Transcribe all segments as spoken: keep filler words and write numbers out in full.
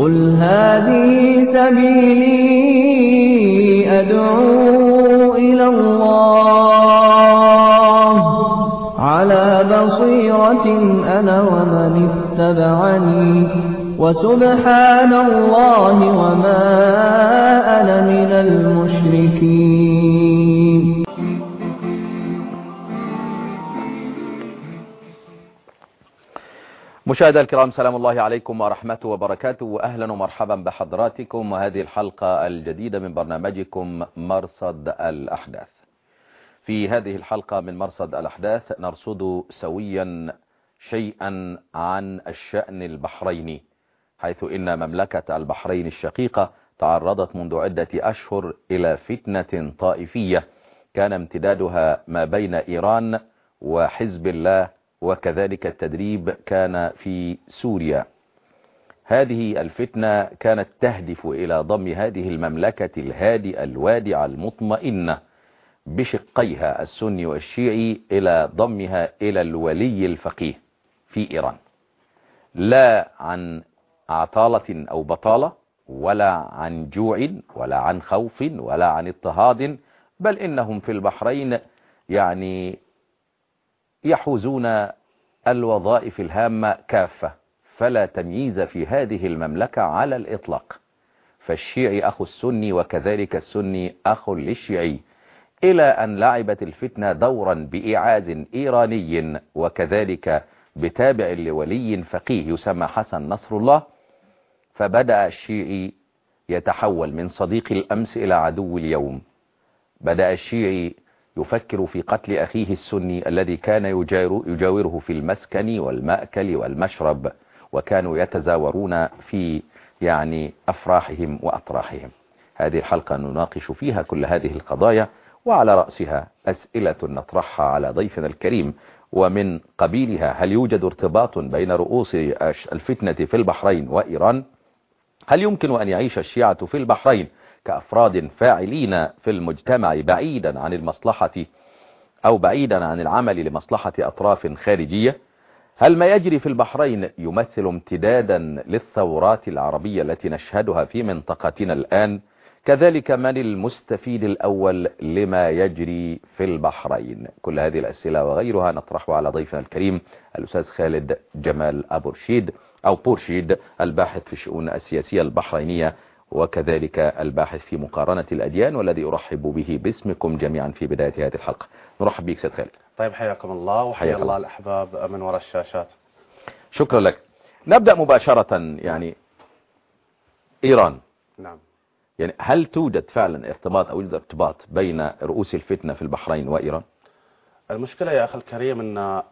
قل هذه سبيلي أدعو إلى الله على بصيرة أنا ومن اتبعني وسبحان الله وما أنا من المشركين. مشاهدينا الكرام، سلام الله عليكم ورحمته وبركاته، وأهلا ومرحبا بحضراتكم وهذه الحلقة الجديدة من برنامجكم مرصد الأحداث. في هذه الحلقة من مرصد الأحداث نرصد سويا شيئا عن الشأن البحريني، حيث إن مملكة البحرين الشقيقة تعرضت منذ عدة أشهر إلى فتنة طائفية كان امتدادها ما بين إيران وحزب الله، وكذلك التدريب كان في سوريا. هذه الفتنة كانت تهدف إلى ضم هذه المملكة الهادئة الوادعة المطمئنة بشقيها السني والشيعي إلى ضمها إلى الولي الفقيه في إيران، لا عن عطالة أو بطالة، ولا عن جوع، ولا عن خوف، ولا عن اضطهاد، بل إنهم في البحرين يعني يحوزون الوظائف الهامة كافة، فلا تمييز في هذه المملكة على الإطلاق، فالشيعي أخو السني وكذلك السني أخو للشيعي، إلى أن لعبت الفتنة دورا بإعاز إيراني وكذلك بتابع لولي فقيه يسمى حسن نصر الله، فبدأ الشيعي يتحول من صديق الأمس إلى عدو اليوم. بدأ الشيعي يفكر في قتل أخيه السني الذي كان يجاوره في المسكن والمأكل والمشرب، وكانوا يتزاورون في يعني أفراحهم وأطراحهم. هذه الحلقة نناقش فيها كل هذه القضايا، وعلى رأسها أسئلة نطرحها على ضيفنا الكريم، ومن قبيلها: هل يوجد ارتباط بين رؤوس الفتنة في البحرين وإيران؟ هل يمكن أن يعيش الشيعة في البحرين كأفراد فاعلين في المجتمع بعيدا عن المصلحة أو بعيدا عن العمل لمصلحة أطراف خارجية؟ هل ما يجري في البحرين يمثل امتدادا للثورات العربية التي نشهدها في منطقتنا الآن؟ كذلك من المستفيد الأول لما يجري في البحرين؟ كل هذه الأسئلة وغيرها نطرحها على ضيفنا الكريم الأستاذ خالد جمال أبو رشيد أو بورشيد، الباحث في الشؤون السياسية البحرينية وكذلك الباحث في مقارنة الأديان، والذي أرحب به باسمكم جميعا في بداية هذه الحلقة. نرحب بك سيد خالد. طيب، حياكم الله وحيا الله الأحباب من وراء الشاشات. شكرا لك. نبدأ مباشرة. يعني إيران، نعم، يعني هل توجد فعلا ارتباط أو يوجد ارتباط بين رؤوس الفتنة في البحرين وإيران؟ المشكلة يا أخي الكريم أن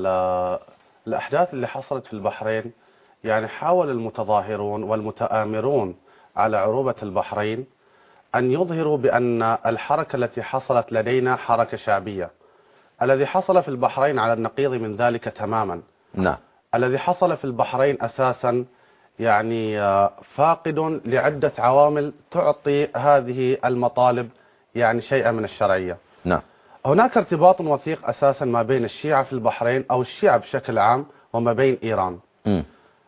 الأحداث اللي حصلت في البحرين، يعني حاول المتظاهرون والمتآمرون على عروبة البحرين أن يظهروا بأن الحركة التي حصلت لدينا حركة شعبية. الذي حصل في البحرين على النقيض من ذلك تماما. نعم. الذي حصل في البحرين أساسا يعني فاقد لعدة عوامل تعطي هذه المطالب يعني شيئا من الشرعية. نعم. هناك ارتباط وثيق أساسا ما بين الشيعة في البحرين أو الشيعة بشكل عام وما بين إيران. م.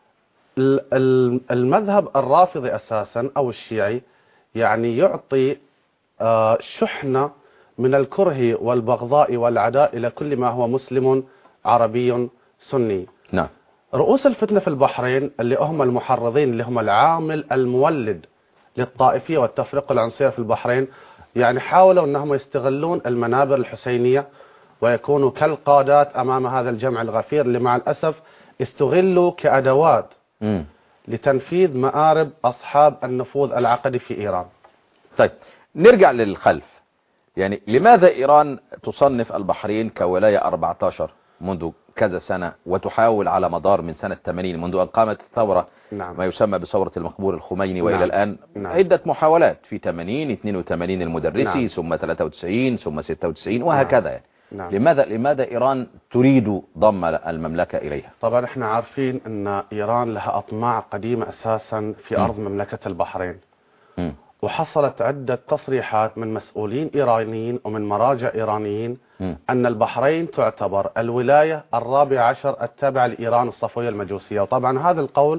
المذهب الرافضي أساسا أو الشيعي يعني يعطي شحنة من الكره والبغضاء والعداء إلى كل ما هو مسلم عربي سني. نعم. رؤوس الفتنة في البحرين اللي هم المحرضين، اللي هم العامل المولد للطائفية والتفرقة العنصرية في البحرين، يعني حاولوا أنهم يستغلون المنابر الحسينية ويكونوا كالقادات أمام هذا الجمع الغفير اللي مع الأسف استغلوا كأدوات م. لتنفيذ مآرب أصحاب النفوذ العقدي في إيران. طيب، نرجع للخلف. يعني لماذا إيران تصنف البحرين كولاية أربعة عشر منذ كذا سنة، وتحاول على مدار من سنة ثمانين منذ أن قامت الثورة، نعم. ما يسمى بثورة المقبور الخميني، وإلى نعم. الآن نعم. عدة محاولات في ثمانين اثنين وثمانين المدرسي، نعم. ثم ثلاثة وتسعين، ثم ستة وتسعين، وهكذا. يعني نعم. لماذا لماذا إيران تريد ضم المملكة إليها؟ طبعا احنا عارفين أن إيران لها أطماع قديمة أساسا في م. أرض مملكة البحرين. م. وحصلت عدة تصريحات من مسؤولين إيرانيين ومن مراجع إيرانيين م. أن البحرين تعتبر الولاية الرابعة عشر التابعة لإيران الصفوية المجوسية. وطبعا هذا القول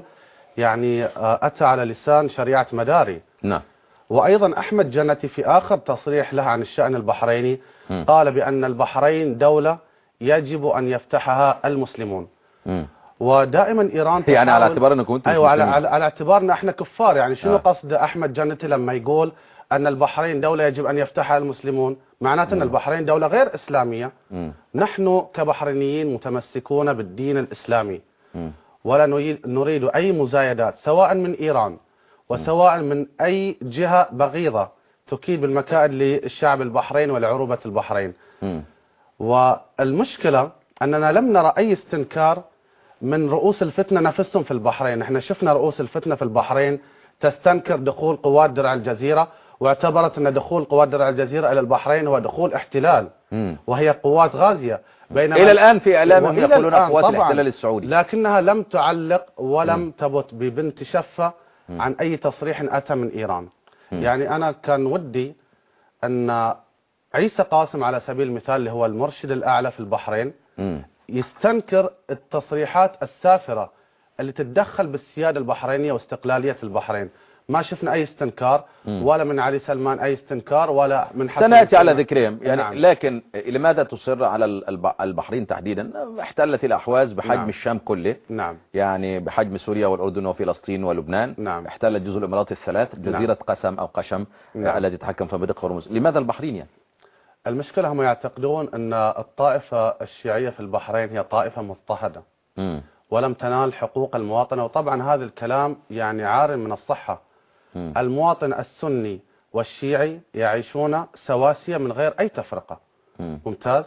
يعني أتى على لسان شريعة مداري. نعم. وأيضا أحمد جنتي في آخر تصريح له عن الشأن البحريني م. قال بأن البحرين دولة يجب أن يفتحها المسلمون. م. ودائما إيران يعني على اعتبار أنكم أنتم أيوة على, على, على اعتبارنا احنا كفار. يعني شنو آه. قصد أحمد جنتي لما يقول أن البحرين دولة يجب أن يفتحها المسلمون؟ معناته أن البحرين دولة غير إسلامية. م. نحن كبحرينيين متمسكون بالدين الإسلامي م. ولا نريد أي مزايدات سواء من إيران وسواء من أي جهة بغيضة تكيد بالمكائد للشعب البحرين ولعروبة البحرين. م. والمشكلة أننا لم نرى أي استنكار من رؤوس الفتنة نفسهم في البحرين. احنا شفنا رؤوس الفتنة في البحرين تستنكر دخول قوات درع الجزيرة، واعتبرت أن دخول قوات درع الجزيرة إلى البحرين هو دخول احتلال م. وهي قوات غازية. بينما إلى الآن في إعلامهم يقولون قوات الاحتلال السعودي، لكنها لم تعلق ولم م. تبت ببنت شفة م. عن أي تصريح أتى من إيران. م. يعني أنا كان ودي أن عيسى قاسم على سبيل المثال اللي هو المرشد الأعلى في البحرين م. يستنكر التصريحات السافرة اللي تتدخل بالسيادة البحرينية واستقلالية البحرين. ما شفنا أي استنكار م. ولا من علي سلمان أي استنكار ولا من حسن. سنأتي على ذكرهم يعني. نعم. لكن لماذا تصر على البحرين تحديدا؟ احتلت الأحواز بحجم نعم. الشام كله. نعم. يعني بحجم سوريا والأردن وفلسطين ولبنان. نعم. احتلت جزء الإمارات الثلاث، جزيرة نعم. قسم أو قشم نعم. الذي تحكم في منطقة هرمز. لماذا البحرين يعني؟ المشكلة هم يعتقدون أن الطائفة الشيعية في البحرين هي طائفة مضطهدة م. ولم تنال حقوق المواطنة، وطبعا هذا الكلام يعني عار من الصحة. م. المواطن السني والشيعي يعيشون سواسية من غير أي تفرقة. م. ممتاز.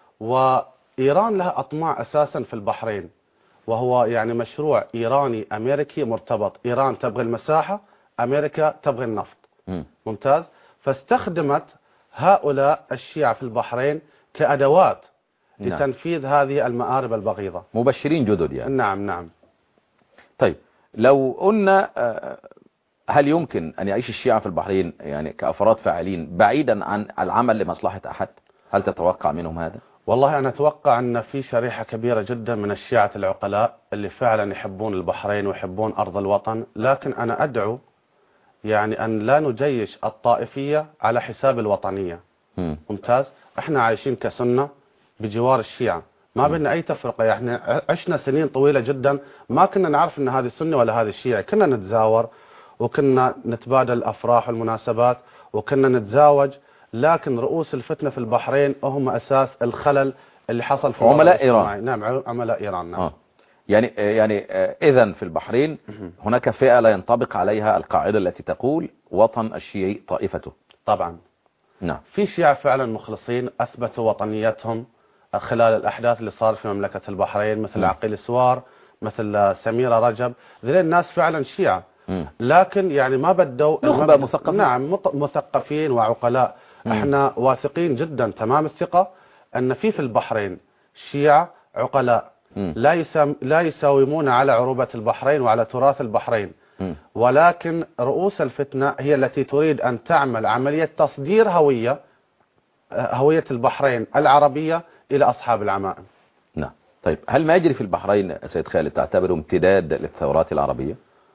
وإيران لها أطماع أساسا في البحرين، وهو يعني مشروع إيراني أمريكي مرتبط. إيران تبغي المساحة، أمريكا تبغي النفط. م. ممتاز. فاستخدمت هؤلاء الشيعة في البحرين كأدوات نعم. لتنفيذ هذه المآرب البغيضة. مبشرين جدد يعني. نعم نعم. طيب لو قلنا هل يمكن أن يعيش الشيعة في البحرين يعني كأفراد فاعلين بعيدا عن العمل لمصلحة أحد؟ هل تتوقع منهم هذا؟ والله أنا أتوقع أن في شريحة كبيرة جدا من الشيعة العقلاء اللي فعلا يحبون البحرين ويحبون أرض الوطن، لكن أنا أدعو يعني أن لا نجيش الطائفية على حساب الوطنية. م. ممتاز. احنا عايشين كسنة بجوار الشيعة، ما بيننا أي تفرقة. يعني عشنا سنين طويلة جدا ما كنا نعرف أن هذه سنة ولا هذه الشيعة، كنا نتزاور وكنا نتبادل الأفراح والمناسبات وكنا نتزاوج، لكن رؤوس الفتنة في البحرين هم أساس الخلل اللي حصل في عملاء إيران. نعم عملاء إيران. نعم. آه. يعني يعني إذن في البحرين هناك فئة لا ينطبق عليها القاعدة التي تقول وطن الشيعي طائفته. طبعا. نعم. في شيعة فعلا مخلصين أثبتوا وطنيتهم خلال الأحداث اللي صارت في مملكة البحرين، مثل م. عقيل سوار، مثل سميرة رجب. ذي الناس فعلا شيعة، م. لكن يعني ما بدوا نخبة مثقفين. نعم مثقفين وعقلاء. م. احنا واثقين جدا تمام الثقة أن في في البحرين شيعة عقلاء لا يسام لا يساومون على عروبة البحرين وعلى تراث البحرين، م. ولكن رؤوس الفتنة هي التي تريد أن تعمل عملية تصدير هوية هوية البحرين العربية إلى أصحاب العمائم. نعم. طيب هل ما يجري في البحرين سيد خالد تعتبره امتداد للثورات العربية؟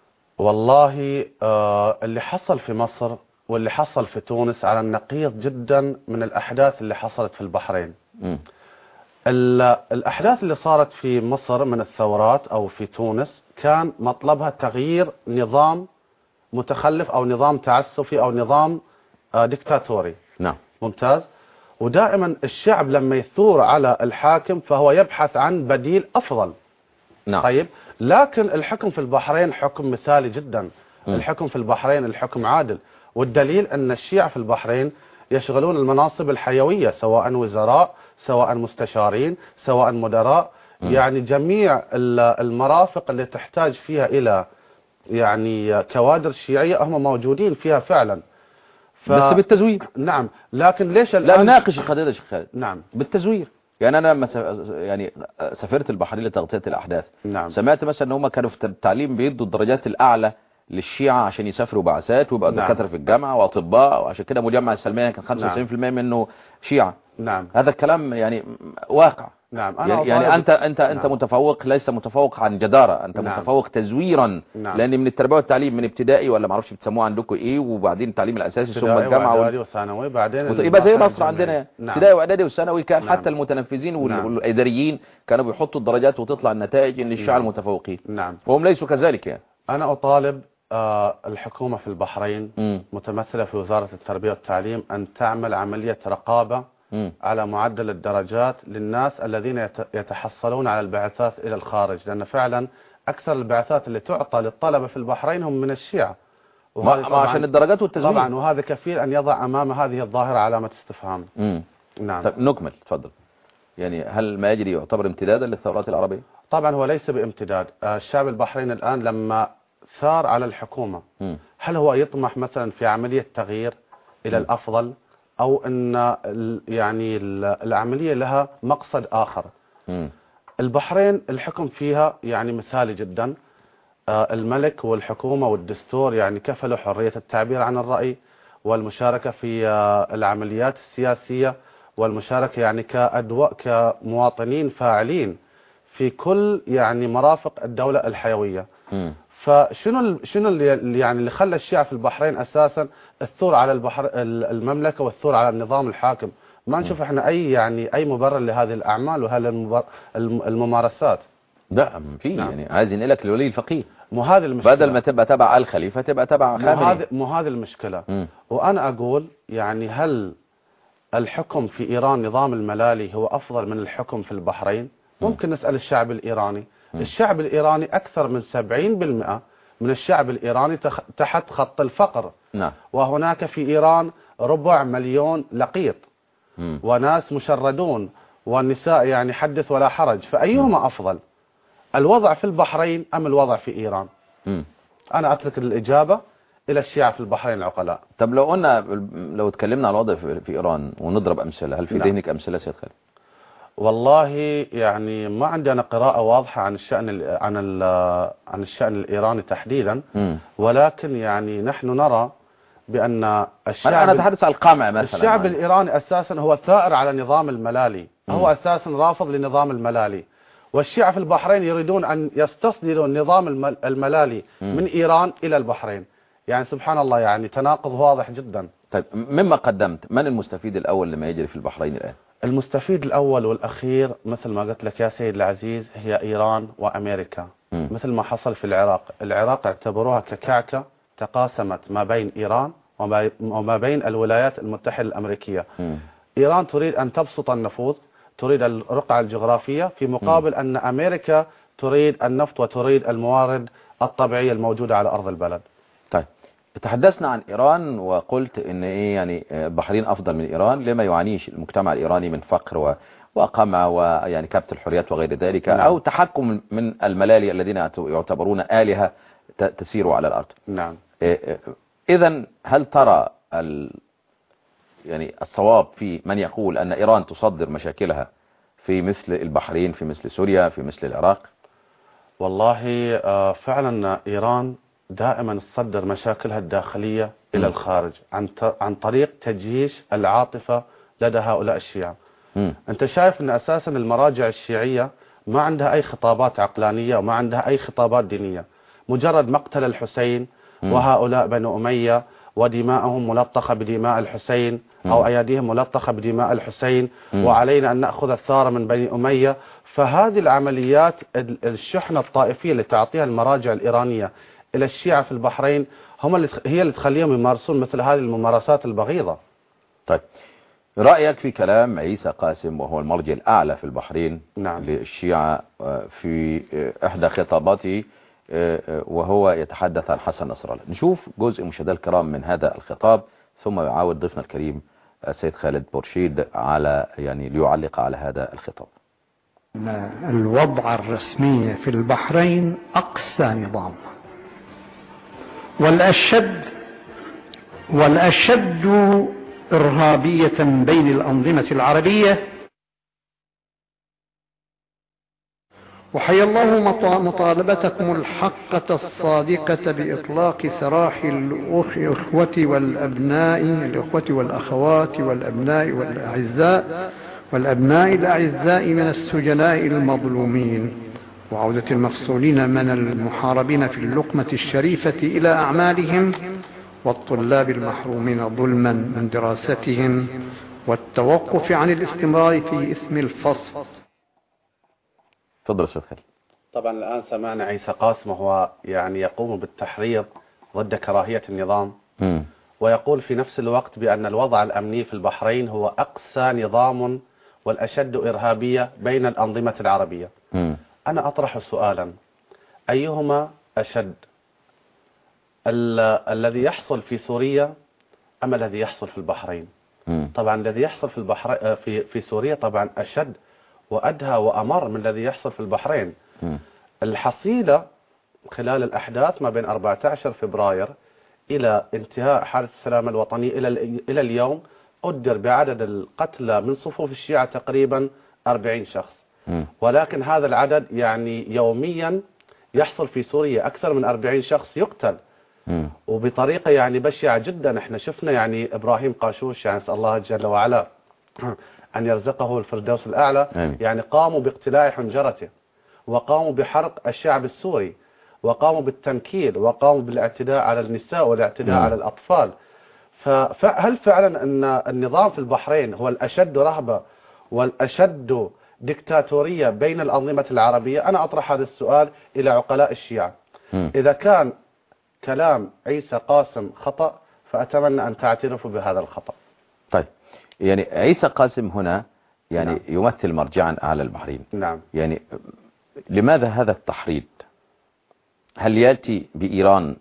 والله آه اللي حصل في مصر واللي حصل في تونس على النقيض جدا من الأحداث اللي حصلت في البحرين. م. الأحداث اللي صارت في مصر من الثورات أو في تونس كان مطلبها تغيير نظام متخلف أو نظام تعسفي أو نظام ديكتاتوري. نعم. ممتاز. ودائما الشعب لما يثور على الحاكم فهو يبحث عن بديل أفضل. نعم. طيب لكن الحكم في البحرين حكم مثالي جدا. م. الحكم في البحرين الحكم عادل، والدليل أن الشيعة في البحرين يشغلون المناصب الحيوية سواء وزراء سواء مستشارين سواء مدراء. م. يعني جميع المرافق اللي تحتاج فيها إلى يعني كوادر شيعية هم موجودين فيها فعلا. ف... بس بالتزوير. نعم. لكن ليش الآن لا نناقش القضية يا شيخ خالد. نعم. بالتزوير. يعني أنا لما س... يعني سافرت البحرين لتغطية الأحداث. نعم. سمعت مثلا أن هم كانوا في التعليم بيدوا الدرجات الأعلى للشيعة عشان يسافروا بعثات ويبقى نعم. دكاترة في الجامعة وأطباء، وعشان كده مجمع السلمية كان خمسة وتسعين بالمئة نعم. منه شيعة. نعم. هذا الكلام يعني واقع. نعم. أنا يعني, يعني أنت أنت نعم. أنت متفوق، ليس متفوق عن جدارة، أنت نعم. متفوق تزويرا. نعم. لأن من التربية والتعليم من ابتدائي ولا ما اعرفش بتسموه عندكم إيه، وبعدين التعليم الأساسي ثم الجامعة وإعدادي وثانوي، بعدين يبقى زي مصر عندنا نعم. ابتدائي واعدادي وثانوي كان. نعم. حتى المتنفذين نعم. والاداريين كانوا بيحطوا الدرجات وتطلع النتائج ان الشعب نعم. المتفوقين. نعم. وهم ليسوا كذلك يعني. انا اطالب آه الحكومة في البحرين م. متمثلة في وزارة التربية والتعليم ان تعمل عملية رقابة م. على معدل الدرجات للناس الذين يتحصلون على البعثات الى الخارج، لان فعلا اكثر البعثات اللي تعطى للطلبة في البحرين هم من الشيعة، ما عشان الدرجات والتزوير طبعا، وهذا كفيل ان يضع امام هذه الظاهرة علامة استفهام. امم نعم. طيب نكمل، تفضل. يعني هل ما يجري يعتبر امتدادا للثورات العربية؟ طبعا هو ليس بامتداد. الشعب البحريني الان لما ثار على الحكومة م. هل هو يطمح مثلا في عملية تغيير الى م. الافضل، او ان يعني العملية لها مقصد اخر؟ م. البحرين الحكم فيها يعني مثالي جدا. الملك والحكومة والدستور يعني كفلوا حرية التعبير عن الرأي والمشاركة في العمليات السياسية، والمشاركة يعني كأدواء كمواطنين فاعلين في كل يعني مرافق الدولة الحيوية. م. فشنو شنو اللي يعني اللي خلى الشيعة في البحرين اساسا الثور على البحر المملكة والثور على النظام الحاكم؟ ما نشوف احنا اي يعني اي مبرر لهذه الاعمال وهذه الممارسات. لا في نعم. يعني عايز ينقلك لولي الفقيه، مو هذه المشكلة. بدل ما تبقى تبع الخليفة تبقى تبع خامنئي. مو هذه المشكلة. م. وانا اقول يعني هل الحكم في ايران نظام الملالي هو افضل من الحكم في البحرين؟ ممكن نسأل الشعب الايراني. م. الشعب الايراني اكثر من سبعين بالمئة من الشعب الايراني تحت خط الفقر. نعم. وهناك في ايران ربع مليون لقيط م. وناس مشردون والنساء يعني حدث ولا حرج، فايهما م. افضل؟ الوضع في البحرين ام الوضع في ايران؟ م. انا اترك الاجابة الى الشيعة في البحرين العقلاء. طب لو قلنا لو اتكلمنا على الوضع في ايران ونضرب امثله، هل في نعم. ذهنك امثله سيد خالد؟ والله يعني ما عندنا قراءة واضحة عن الشأن عن عن الشأن الإيراني تحديدا، م. ولكن يعني نحن نرى بأن الشعب أنا أتحدث عن القمع مثلا. الشعب يعني. الإيراني أساسا هو ثائر على نظام الملالي، م. هو أساسا رافض لنظام الملالي، والشيعة في البحرين يريدون أن يستصدروا النظام الملالي م. من إيران إلى البحرين. يعني سبحان الله، يعني تناقض واضح جدا. طيب مما قدمت، من المستفيد الأول لما يجري في البحرين الآن؟ المستفيد الأول والأخير مثل ما قلت لك يا سيد العزيز هي إيران وأمريكا. م. مثل ما حصل في العراق. العراق اعتبروها ككعكة تقاسمت ما بين إيران وما بين الولايات المتحدة الأمريكية. م. إيران تريد أن تبسط النفوذ، تريد الرقعة الجغرافية، في مقابل م. أن أمريكا تريد النفط وتريد الموارد الطبيعية الموجودة على أرض البلد. طيب تحدثنا عن إيران وقلت إن إيه يعني البحرين أفضل من إيران لما يعانيش المجتمع الإيراني من فقر وقمع ويعني كبت الحريات وغير ذلك. نعم. أو تحكم من الملالي الذين يعتبرون آلهة تسير على الأرض. نعم. إذن هل ترى ال يعني الصواب في من يقول أن إيران تصدر مشاكلها في مثل البحرين، في مثل سوريا، في مثل العراق؟ والله فعلا إيران دائما تصدر مشاكلها الداخلية إلى م. الخارج عن عن طريق تجيش العاطفة لدى هؤلاء الشيعة. م. أنت شايف أن أساسا المراجع الشيعية ما عندها أي خطابات عقلانية وما عندها أي خطابات دينية، مجرد مقتل الحسين م. وهؤلاء بنو أمية ودماءهم ملطخة بدماء الحسين م. أو أيديهم ملطخة بدماء الحسين م. وعلينا أن نأخذ الثار من بني أمية. فهذه العمليات الشحنة الطائفية اللي تعطيها المراجع الإيرانية إلى الشيعة في البحرين هم اللي هي اللي تخليهم يمارسون مثل هذه الممارسات البغيضة. طيب رأيك في كلام عيسى قاسم وهو المرجع الأعلى في البحرين نعم. للشيعة في إحدى خطاباته وهو يتحدث عن حسن نصر الله؟ نشوف جزء مشاهدينا الكرام من هذا الخطاب ثم يعاود ضيفنا الكريم السيد خالد بورشيد على يعني ليعلق على هذا الخطاب. الوضع الرسمي في البحرين أقسى نظام، والأشد والأشد إرهابية بين الأنظمة العربية. وحيا الله مطالبتكم الحقة الصادقة بإطلاق سراح الأخوة والأبناء الأخوة والأخوات والأبناء والأعزاء والأبناء الأعزاء من السجناء المظلومين، وعودة المفصولين من المحاربين في اللقمة الشريفة إلى أعمالهم، والطلاب المحرومين ظلما من دراستهم، والتوقف عن الاستمرار في إثم الفصل. تفضل أستاذ خالد. طبعا الآن سمعنا عيسى قاسم وهو يعني يقوم بالتحريض ضد كراهية النظام، م. ويقول في نفس الوقت بأن الوضع الأمني في البحرين هو أقسى نظام والأشد إرهابية بين الأنظمة العربية. م. أنا أطرح سؤالا، أيهما أشد، ال الذي يحصل في سوريا أم الذي يحصل في البحرين؟ م. طبعا الذي يحصل في البحرين في في سوريا طبعا أشد وأدهى وأمر من الذي يحصل في البحرين. م. الحصيلة خلال الأحداث ما بين أربعة عشر فبراير إلى انتهاء حالة السلام الوطني إلى إلى اليوم قدر بعدد القتلى من صفوف الشيعة تقريبا أربعين شخص. م. ولكن هذا العدد يعني يوميا يحصل في سوريا أكثر من أربعين شخص يقتل، م. وبطريقة يعني بشعة جدا. احنا شفنا يعني إبراهيم قاشوش، يعني نسأل الله جل وعلا أن يرزقه الفردوس الأعلى، م. يعني قاموا باقتلاع حنجرته، وقاموا بحرق الشعب السوري، وقاموا بالتنكيل، وقاموا بالاعتداء على النساء والاعتداء م. على الأطفال. فهل فعلا أن النظام في البحرين هو الأشد رهبة والأشد ديكتاتورية بين الأنظمة العربية؟ أنا أطرح هذا السؤال إلى عقلاء الشيعة. م. إذا كان كلام عيسى قاسم خطأ فأتمنى أن تعترفوا بهذا الخطأ. طيب، يعني عيسى قاسم هنا يعني نعم. يمثل مرجعا أعلى البحرين. نعم. يعني لماذا هذا التحريض؟ هل يأتي بإيران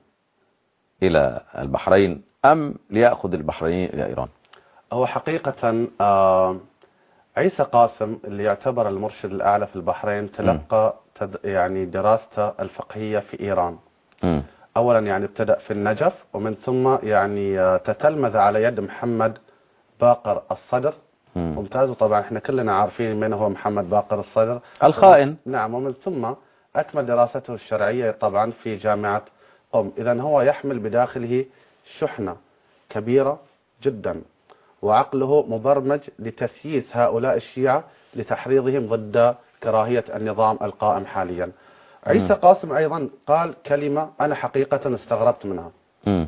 إلى البحرين أم ليأخذ البحرين إلى إيران؟ هو حقيقة آه عيسى قاسم اللي يعتبر المرشد الأعلى في البحرين تلقى تد يعني دراسته الفقهية في إيران. م. أولا يعني ابتدأ في النجف، ومن ثم يعني تتلمذ على يد محمد باقر الصدر. م. ممتاز. وطبعا احنا كلنا عارفين من هو محمد باقر الصدر، الخائن. نعم. ومن ثم أكمل دراسته الشرعية طبعا في جامعة قم. إذن هو يحمل بداخله شحنة كبيرة جدا، وعقله مبرمج لتسييس هؤلاء الشيعة لتحريضهم ضد كراهية النظام القائم حاليا. عيسى قاسم أيضا قال كلمة أنا حقيقة استغربت منها. م.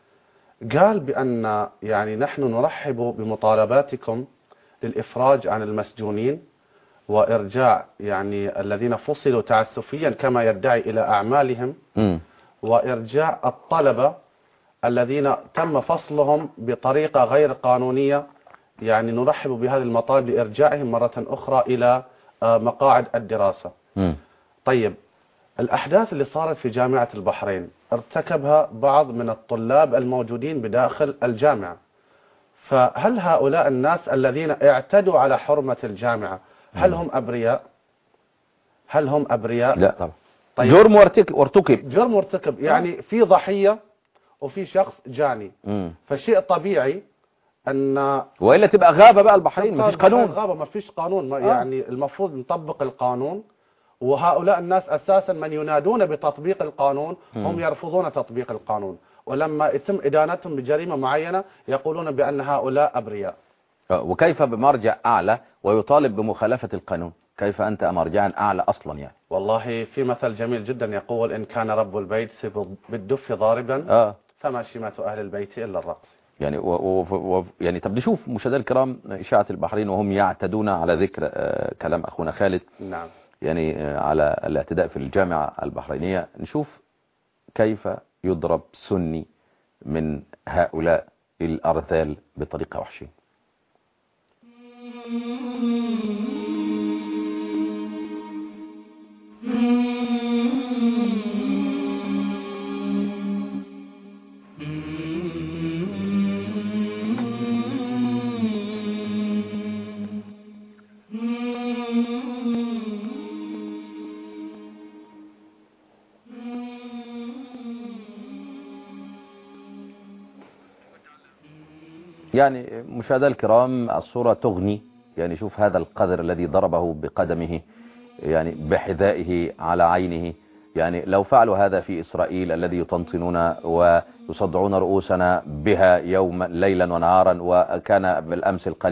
قال بأن يعني نحن نرحب بمطالباتكم للإفراج عن المسجونين وإرجاع يعني الذين فصلوا تعسفيا كما يدعي إلى أعمالهم، م. وإرجاع الطلبة الذين تم فصلهم بطريقة غير قانونية. يعني نرحب بهذه المطالب لإرجاعهم مرة أخرى إلى مقاعد الدراسة. م. طيب، الأحداث اللي صارت في جامعة البحرين ارتكبها بعض من الطلاب الموجودين بداخل الجامعة، فهل هؤلاء الناس الذين اعتدوا على حرمة الجامعة هل هم أبرياء؟ هل هم أبرياء؟ لا طبعا. طيب. جرم وارتكب. جرم وارتكب يعني في ضحية وفي شخص جاني. مم. فشيء طبيعي أن وإلا تبقى غابة بقى البحرين، ما فيش قانون. غابة ما فيش قانون، ما آه. يعني المفروض نطبق القانون، وهؤلاء الناس أساسا من ينادون بتطبيق القانون مم. هم يرفضون تطبيق القانون، ولما يتم إدانتهم بجريمة معينة يقولون بأن هؤلاء أبرياء. وكيف بمرجع أعلى ويطالب بمخالفة القانون؟ كيف أنت مرجعا أعلى أصلا يعني؟ والله في مثل جميل جدا يقول إن كان رب البيت بالدف ضاربا آه. فما شمات أهل البيت إلا الرقص. يعني و و و يعني طب نشوف مشاهدينا الكرام إشاعة البحرين وهم يعتدون على ذكر آه كلام أخونا خالد. نعم. يعني آه على الاعتداء في الجامعة البحرينية. نشوف كيف يضرب سني من هؤلاء الأرذال بطريقة وحشية. يعني مشاهدينا الكرام الصورة تغني. يعني شوف هذا القذر الذي ضربه بقدمه يعني بحذائه على عينه. يعني لو فعلوا هذا في إسرائيل الذي يطنطنون ويصدعون رؤوسنا بها يوم ليلا ونهارا، وكان بالأمس القريب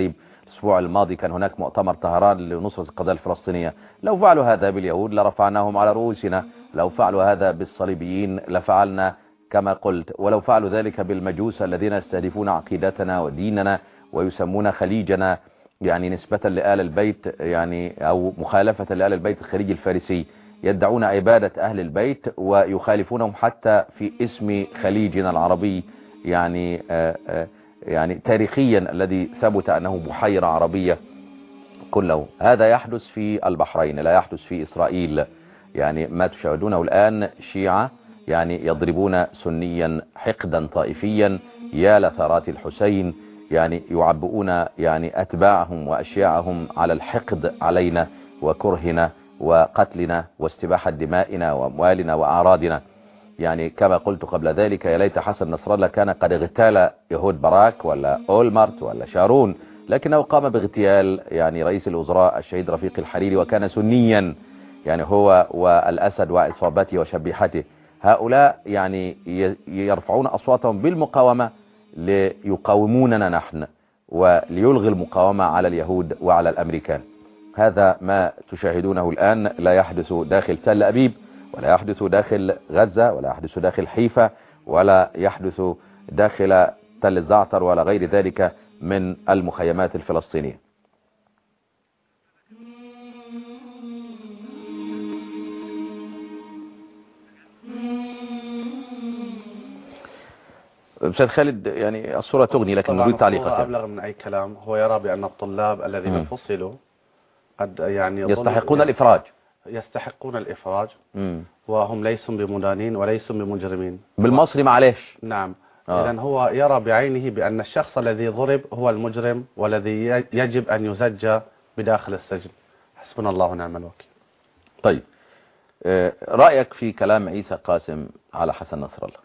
الأسبوع الماضي كان هناك مؤتمر طهران لنصرة القضية الفلسطينية. لو فعلوا هذا باليهود لرفعناهم على رؤوسنا، لو فعلوا هذا بالصليبيين لفعلنا كما قلت، ولو فعلوا ذلك بالمجوس الذين يستهدفون عقيدتنا وديننا ويسمون خليجنا يعني نسبة لآل البيت، يعني أو مخالفة لآل البيت الخليج الفارسي، يدعون عبادة أهل البيت ويخالفونهم حتى في اسم خليجنا العربي، يعني آآ آآ يعني تاريخيا الذي ثبت أنه بحيرة عربية كله. هذا يحدث في البحرين، لا يحدث في إسرائيل. يعني ما تشاهدونه الآن شيعة يعني يضربون سنيا حقدا طائفيا يا لثارات الحسين، يعني يعبؤون يعني أتباعهم وأشياعهم على الحقد علينا وكرهنا وقتلنا واستباحة دمائنا وأموالنا وأعراضنا. يعني كما قلت قبل ذلك، يا ليت حسن نصر الله كان قد اغتال يهود باراك ولا أولمرت ولا شارون، لكنه قام باغتيال يعني رئيس الوزراء الشهيد رفيق الحريري، وكان سنيا يعني هو والأسد وعصابته وشبيحته. هؤلاء يعني يرفعون أصواتهم بالمقاومة ليقاوموننا نحن وليلغي المقاومة على اليهود وعلى الأمريكان. هذا ما تشاهدونه الآن لا يحدث داخل تل أبيب، ولا يحدث داخل غزة، ولا يحدث داخل حيفا، ولا يحدث داخل تل الزعتر ولا غير ذلك من المخيمات الفلسطينية. أستاذ خالد، يعني الصورة تغني لكن نريد تعليقك. أبلغ من أي كلام. هو يرى بأن الطلاب الذين فصلوا قد يعني يستحقون الإفراج يستحقون الإفراج مم. وهم ليسوا بمدانين وليسوا بمجرمين بالمصري معلش. نعم. آه. إذن هو يرى بعينه بأن الشخص الذي ضرب هو المجرم والذي يجب أن يزج بداخل السجن. حسبنا الله ونعم الوكيل. طيب، رأيك في كلام عيسى قاسم على حسن نصر الله؟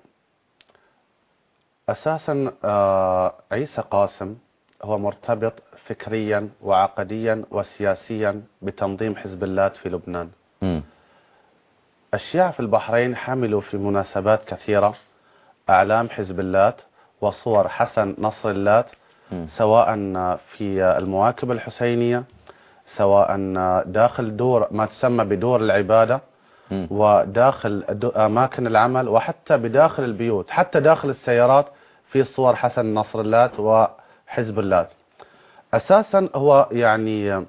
أساسا عيسى قاسم هو مرتبط فكريا وعقديا وسياسيا بتنظيم حزب الله في لبنان. م. الشيعة في البحرين حملوا في مناسبات كثيرة أعلام حزب الله وصور حسن نصر الله، سواء في المواكب الحسينية، سواء داخل دور ما تسمى بدور العبادة، م. وداخل أماكن العمل، وحتى بداخل البيوت، حتى داخل السيارات في صور حسن نصر الله وحزب الله. أساسا هو يعني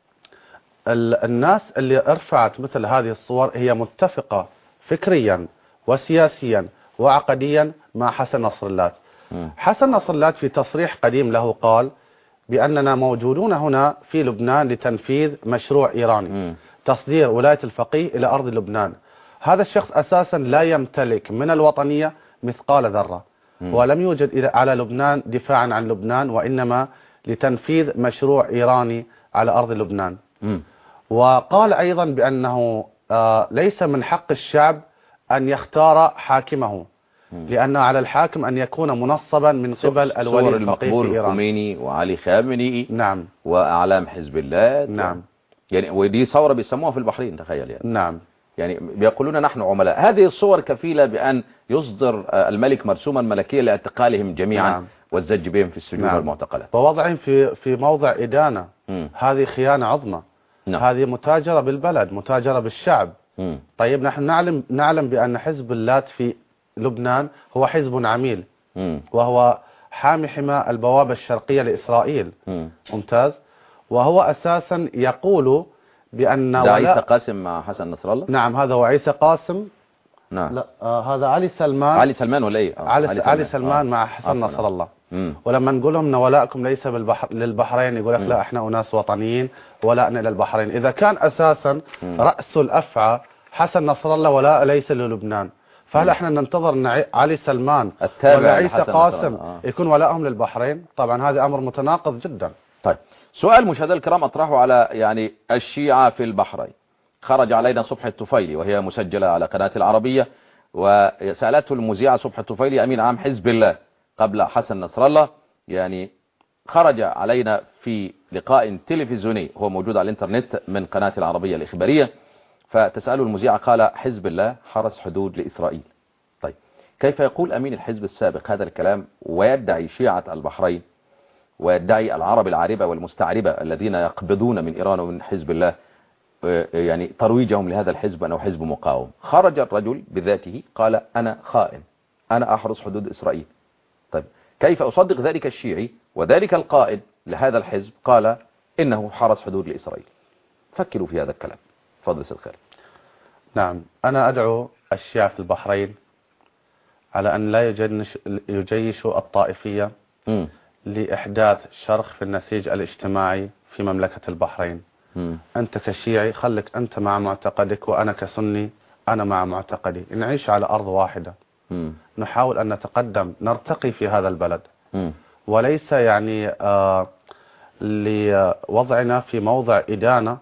الناس اللي ارفعت مثل هذه الصور هي متفقة فكريا وسياسيا وعقديا مع حسن نصر الله. م. حسن نصر الله في تصريح قديم له قال بأننا موجودون هنا في لبنان لتنفيذ مشروع إيراني، م. تصدير ولاية الفقيه إلى أرض لبنان. هذا الشخص أساسا لا يمتلك من الوطنية مثقال ذرة، م. ولم يوجد على لبنان دفاعا عن لبنان، وإنما لتنفيذ مشروع إيراني على أرض لبنان. م. وقال أيضا بأنه آه ليس من حق الشعب أن يختار حاكمه، م. لأن على الحاكم أن يكون منصبا من قبل الولي الفقيه في إيران. الخميني وعلي خامنئي، نعم، وأعلام حزب الله، نعم، يعني ودي ثورة بيسموها في البحرين، تخيل يعني. نعم، يعني بيقولون نحن عملاء. هذه الصور كفيلة بأن يصدر الملك مرسوما ملكيا لاعتقالهم جميعا، نعم، والزج بهم في السجون، نعم، والمعتقلات، ووضعهم في في موضع إدانة. م. هذه خيانة عظمى. نعم. هذه متاجرة بالبلد، متاجرة بالشعب. م. طيب نحن نعلم نعلم بأن حزب الله في لبنان هو حزب عميل، م. وهو حامي حمى البوابة الشرقية لإسرائيل. م. ممتاز. وهو أساسا يقول بأن ده عيسى قاسم مع حسن نصر الله. نعم، هذا هو عيسى قاسم. نعم. لا آه هذا علي سلمان. علي سلمان ولا ايه؟ آه علي, علي سلمان, علي سلمان آه. مع حسن نصر الله. مم. ولما نقول لهم ان ولائكم ليس بالبحر للبحرين، يقول لك لا احنا اناس وطنيين ولائنا للبحرين. اذا كان اساسا مم. راس الافعى حسن نصر الله ولاء ليس للبنان، فهل احنا ننتظر ان علي سلمان ولا عيسى قاسم آه. يكون ولاءهم للبحرين؟ طبعا هذا امر متناقض جدا. طيب، سؤال مشاهدينا الكرام اطرحه على يعني الشيعة في البحرين. خرج علينا صبحي الطفيلي وهي مسجلة على قناة العربية، وسألته المذيعة صبحي الطفيلي أمين عام حزب الله قبل حسن نصر الله، يعني خرج علينا في لقاء تلفزيوني هو موجود على الانترنت من قناة العربية الإخبارية، فتسأله المذيعة قال حزب الله حرس حدود لإسرائيل. طيب، كيف يقول أمين الحزب السابق هذا الكلام ويدعي شيعة البحرين ويدعي العرب العاربة والمستعربة الذين يقبضون من إيران ومن حزب الله يعني ترويجهم لهذا الحزب أنه حزب مقاوم. خرج الرجل بذاته قال أنا خائن، أنا أحرس حدود إسرائيل. طيب كيف أصدق ذلك الشيعي وذلك القائد لهذا الحزب قال إنه حرس حدود لإسرائيل؟ فكروا في هذا الكلام. فضل سيد خالد. نعم، أنا أدعو الشيعة في البحرين على أن لا يجيشوا الطائفية م. لإحداث شرخ في النسيج الاجتماعي في مملكة البحرين. م. أنت كشيعي خلك أنت مع معتقدك، وأنا كسني أنا مع معتقدي، نعيش على أرض واحدة. م. نحاول أن نتقدم نرتقي في هذا البلد، م. وليس يعني آه لوضعنا في موضع إدانة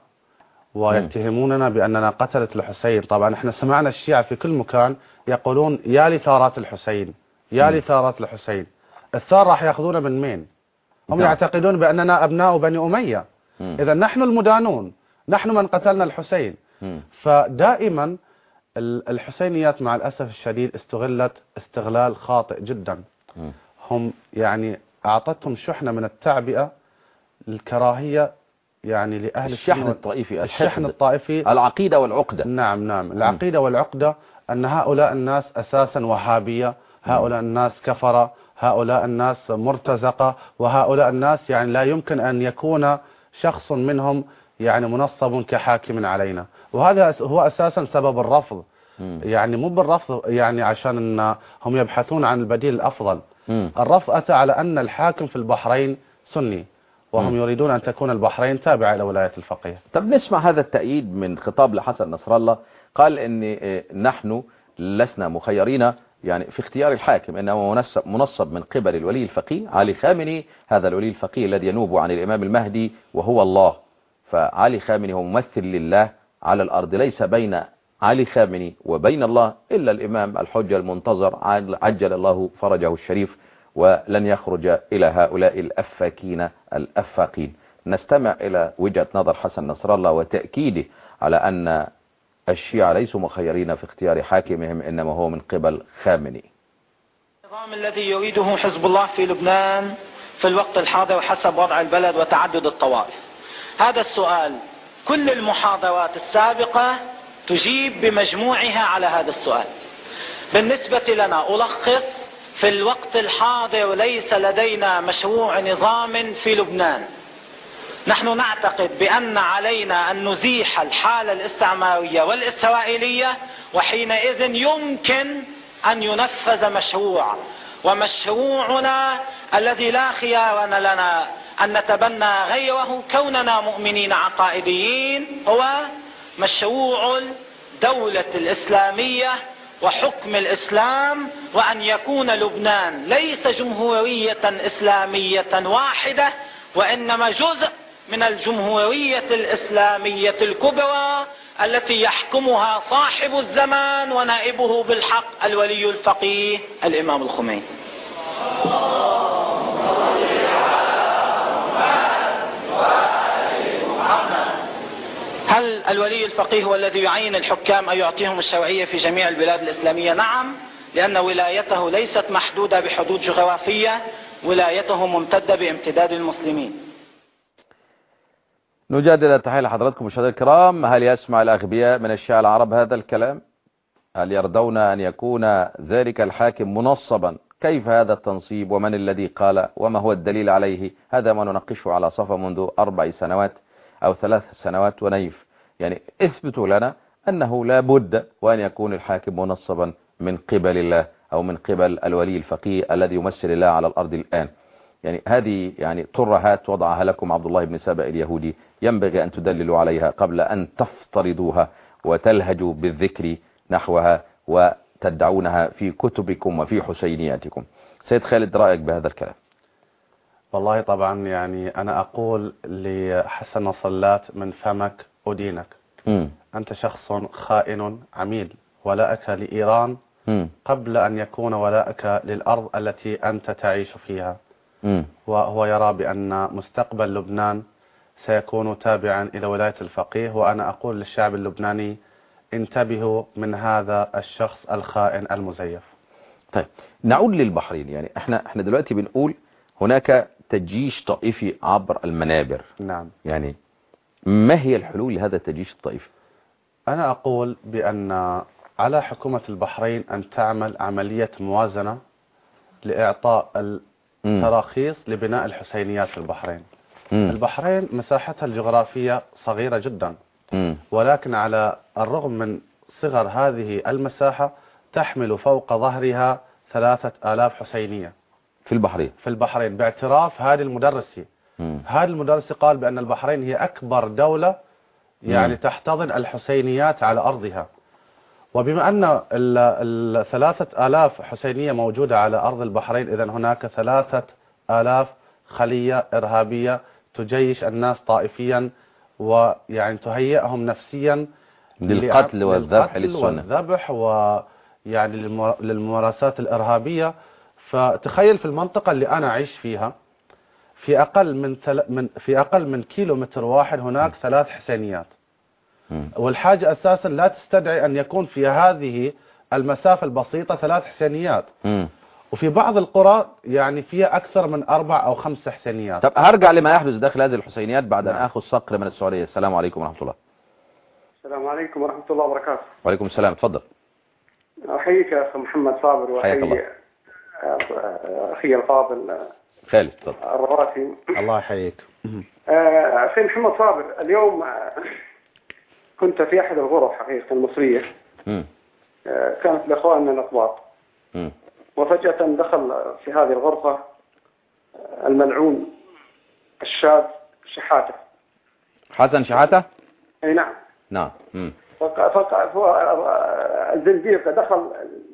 ويتهموننا بأننا قتلة الحسين. طبعا احنا سمعنا الشيعة في كل مكان يقولون يا لثارات الحسين، يا لثارات الحسين. الثار راح يأخذون من مين؟ هم نعم. يعتقدون بأننا أبناء بني أمية. إذا نحن المدانون، نحن من قتلنا الحسين. مم. فدائما الحسينيات مع الأسف الشديد استغلت استغلال خاطئ جدا. مم. هم يعني أعطتهم شحنة من التعبئة، الكراهية يعني لأهل الشحن الطائفي، الشحن الطائفي، العقيدة والعقدة. نعم نعم العقيدة والعقدة، أن هؤلاء الناس أساسا وهابية، هؤلاء الناس كفرة، هؤلاء الناس مرتزقة، وهؤلاء الناس يعني لا يمكن أن يكون شخص منهم يعني منصب كحاكم علينا. وهذا هو أساسا سبب الرفض. م. يعني مو بالرفض يعني عشان أن هم يبحثون عن البديل الأفضل. م. الرفض أتى على أن الحاكم في البحرين سني، وهم م. يريدون أن تكون البحرين تابعة إلى ولاية الفقيه. طب نسمع هذا التأييد من خطاب لحسن نصر الله. قال إن نحن لسنا مخيرين يعني في اختيار الحاكم، إنه منصب, منصب من قبل الولي الفقيه علي خامنئي، هذا الولي الفقيه الذي ينوب عن الإمام المهدي وهو الله. فعلي خامنئي هو ممثل لله على الأرض، ليس بين علي خامنئي وبين الله إلا الإمام الحجة المنتظر عجل الله فرجه الشريف، ولن يخرج إلى هؤلاء الأفاكين الأفاقين. نستمع إلى وجهة نظر حسن نصر الله وتأكيده على أن الشيعة ليسوا مخيرين في اختيار حاكمهم، إنما هو من قبل خامنئي. النظام الذي يريده حزب الله في لبنان في الوقت الحاضر حسب وضع البلد وتعدد الطوائف، هذا السؤال كل المحاضرات السابقة تجيب بمجموعها على هذا السؤال. بالنسبة لنا ألخص: في الوقت الحاضر ليس لدينا مشروع نظام في لبنان. نحن نعتقد بأن علينا أن نزيح الحالة الاستعمارية والإسرائيلية، وحينئذ يمكن أن ينفذ مشروع. ومشروعنا الذي لا خيار لنا أن نتبنى غيره كوننا مؤمنين عقائديين هو مشروع الدولة الإسلامية وحكم الإسلام، وأن يكون لبنان ليس جمهورية إسلامية واحدة، وإنما جزء من الجمهورية الإسلامية الكبرى التي يحكمها صاحب الزمان ونائبه بالحق الولي الفقيه الإمام الخميني. هل الولي الفقيه هو الذي يعين الحكام أو يعطيهم الشرعية في جميع البلاد الإسلامية؟ نعم، لأن ولايته ليست محدودة بحدود جغرافية، ولايته ممتدة بامتداد المسلمين. نجدد التحية لحضراتكم مشاهدينا الكرام. هل يسمع الأغبياء من الشيعة العرب هذا الكلام؟ هل يرضون أن يكون ذلك الحاكم منصبا؟ كيف هذا التنصيب ومن الذي قال وما هو الدليل عليه؟ هذا ما نناقشه على صفا منذ أربع سنوات أو ثلاث سنوات ونيف. يعني اثبتوا لنا أنه لا بد وأن يكون الحاكم منصبا من قبل الله أو من قبل الولي الفقيه الذي يمثل الله على الأرض الآن. يعني هذه يعني ترهات وضعها لكم عبد الله بن سبأ اليهودي، ينبغي أن تدللوا عليها قبل أن تفترضوها وتلهجوا بالذكر نحوها وتدعونها في كتبكم وفي حسينياتكم. سيد خالد، رأيك بهذا الكلام؟ والله طبعا يعني أنا أقول لحسن نصلات من فمك أدينك. م. أنت شخص خائن عميل، ولاءك لإيران م. قبل أن يكون ولاءك للأرض التي أنت تعيش فيها. م. وهو يرى بأن مستقبل لبنان سيكون تابعا إلى ولاية الفقيه، وأنا أقول للشعب اللبناني انتبهوا من هذا الشخص الخائن المزيف. طيب نعود للبحرين. يعني احنا احنا دلوقتي بنقول هناك تجيش طائفي عبر المنابر. نعم. يعني ما هي الحلول لهذا التجيش الطائفي؟ أنا أقول بأن على حكومة البحرين أن تعمل عملية موازنة لإعطاء التراخيص لبناء الحسينيات في البحرين. مم. البحرين مساحتها الجغرافية صغيرة جدا، مم. ولكن على الرغم من صغر هذه المساحة تحمل فوق ظهرها ثلاثة آلاف حسينية في البحرين. في البحرين باعتراف هادي المدرسي. مم. هادي المدرسي قال بأن البحرين هي أكبر دولة يعني مم. تحتضن الحسينيات على أرضها. وبما أن الثلاثة آلاف حسينية موجودة على أرض البحرين، إذن هناك ثلاثة آلاف خلية إرهابية تجيش الناس طائفيا، ويعني تهيئهم نفسيا للقتل والذبح للسنة والذبح ويعني للممارسات الإرهابية. فتخيل في المنطقة اللي أنا أعيش فيها في أقل من, ثل... من في أقل من كيلو متر واحد هناك ثلاث حسينيات، والحاجة أساسا لا تستدعي أن يكون في هذه المسافة البسيطة ثلاث حسينيات. م. وفي بعض القرى يعني فيها أكثر من أربع أو خمس حسينيات. طب هرجع لما يحدث داخل هذه الحسينيات بعد أن نعم. أخذ صقر من السعودية. السلام عليكم ورحمة الله. السلام عليكم ورحمة الله وبركاته. وعليكم السلام، تفضل. أحييك يا أخي محمد صابر، وأحيي أخي الفاضل خالد، تفضل. الرواسي. الله يحييك. أخي محمد صابر، اليوم كنت في أحد الغرف حقيقة المصرية، م. كانت لإخواننا الأقباط، وفجأة دخل في هذه الغرفة الملعون الشاذ شحاتة، حسن شحاتة. أي نعم نعم. م. الزنديق دخل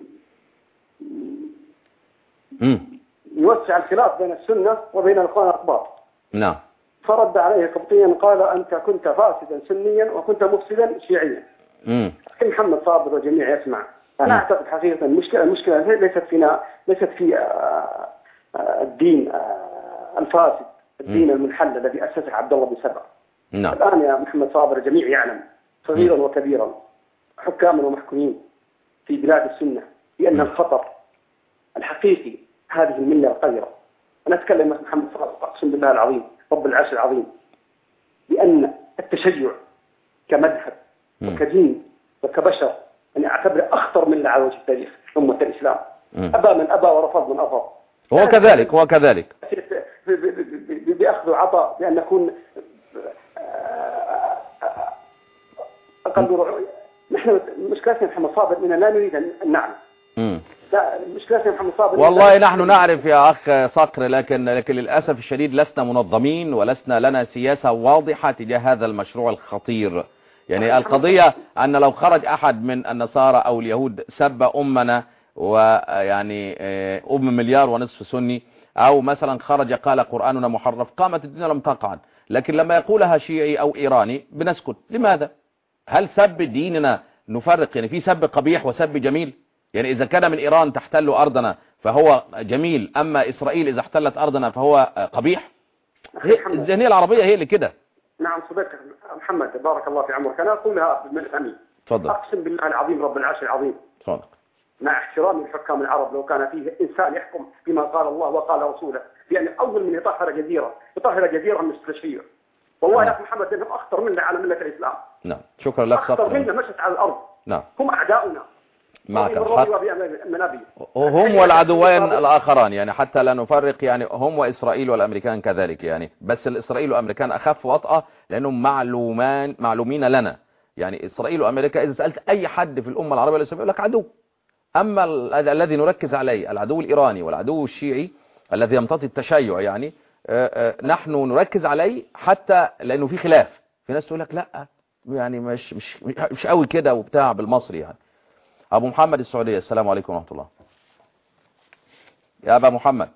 م. يوسع الخلاف بين السنة وبين الإخوان الأقباط. نعم. فرد عليه قبطيا قال: أنت كنت فاسدا سنيا وكنت مفسدا شيعيا. امم أخي محمد صابر والجميع يسمع، أنا مم. أعتقد حقيقة المشكلة المشكلة ليست فينا، ليست في الدين الفاسد، الدين المنحل الذي أسسه عبد الله بن سبأ. نعم. الآن يا محمد صابر الجميع يعلم صغيرا وكبيرا، حكاما ومحكومين في بلاد السنة، بأن الخطر الحقيقي هذه الملة القذرة. أنا أتكلم مع محمد صابر أقسم بالله العظيم رب العرش العظيم بأن التشيع كمذهب وكدين وكبشر أنا أعتبره أخطر من على وجه التاريخ أمة الإسلام. أبى من أبى ورفض من أرفض. هو كذلك هو كذلك بأخذ وعطاء، بأن نكون أقل رعوية. نحن مشكلتنا محمد صابر إننا لا نريد أن نعلم. لا مشكلتنا محمد صابر والله نحن نعرف يا أخ صقر، لكن لكن للأسف الشديد لسنا منظمين ولسنا لنا سياسة واضحة تجاه هذا المشروع الخطير. يعني القضية أن لو خرج أحد من النصارى أو اليهود سب أمنا، ويعني أم مليار ونصف سني، أو مثلا خرج قال قرآننا محرف، قامت الدنيا لم تقعد. لكن لما يقولها شيعي أو إيراني بنسكت. لماذا؟ هل سب ديننا نفرق؟ يعني في سب قبيح وسب جميل؟ يعني إذا كان من إيران تحتل أرضنا فهو جميل، أما إسرائيل إذا احتلت أرضنا فهو قبيح؟ الذهنية العربية هي اللي كده. نعم صدقت محمد، بارك الله في عمرك. أنا أقولها بالأمين. تفضل. أقسم بالله العظيم رب العرش العظيم. تفضل. مع احترامي لحكام العرب، لو كان فيه إنسان يحكم بما قال الله وقال رسوله، لأن أول من يطهر جزيرة يطهر جزيرة من التشيع. والله يا أخي محمد إنهم أخطر منا على ملة الإسلام. نعم شكرا لك. أخطر منا مشت على الأرض. نعم. هم أعداؤنا. معك الحق. وهم والعدوين الآخران، يعني حتى لا نفرق، يعني هم وإسرائيل والأمريكان كذلك، يعني بس الإسرائيل والأمريكان أخف وطأة لأنهم معلومان معلومين لنا. يعني إسرائيل وأمريكا إذا سألت أي حد في الأمة العربية الإسلامية يقول لك عدو. أما الذي نركز عليه العدو الإيراني والعدو الشيعي الذي يمتطي التشيع، يعني نحن نركز عليه حتى لأنه في خلاف. في ناس تقول لك لا يعني مش مش مش قوي كده وبتاع بالمصري. يعني أبو محمد السعودية، السلام عليكم ورحمة الله. يا أبا محمد.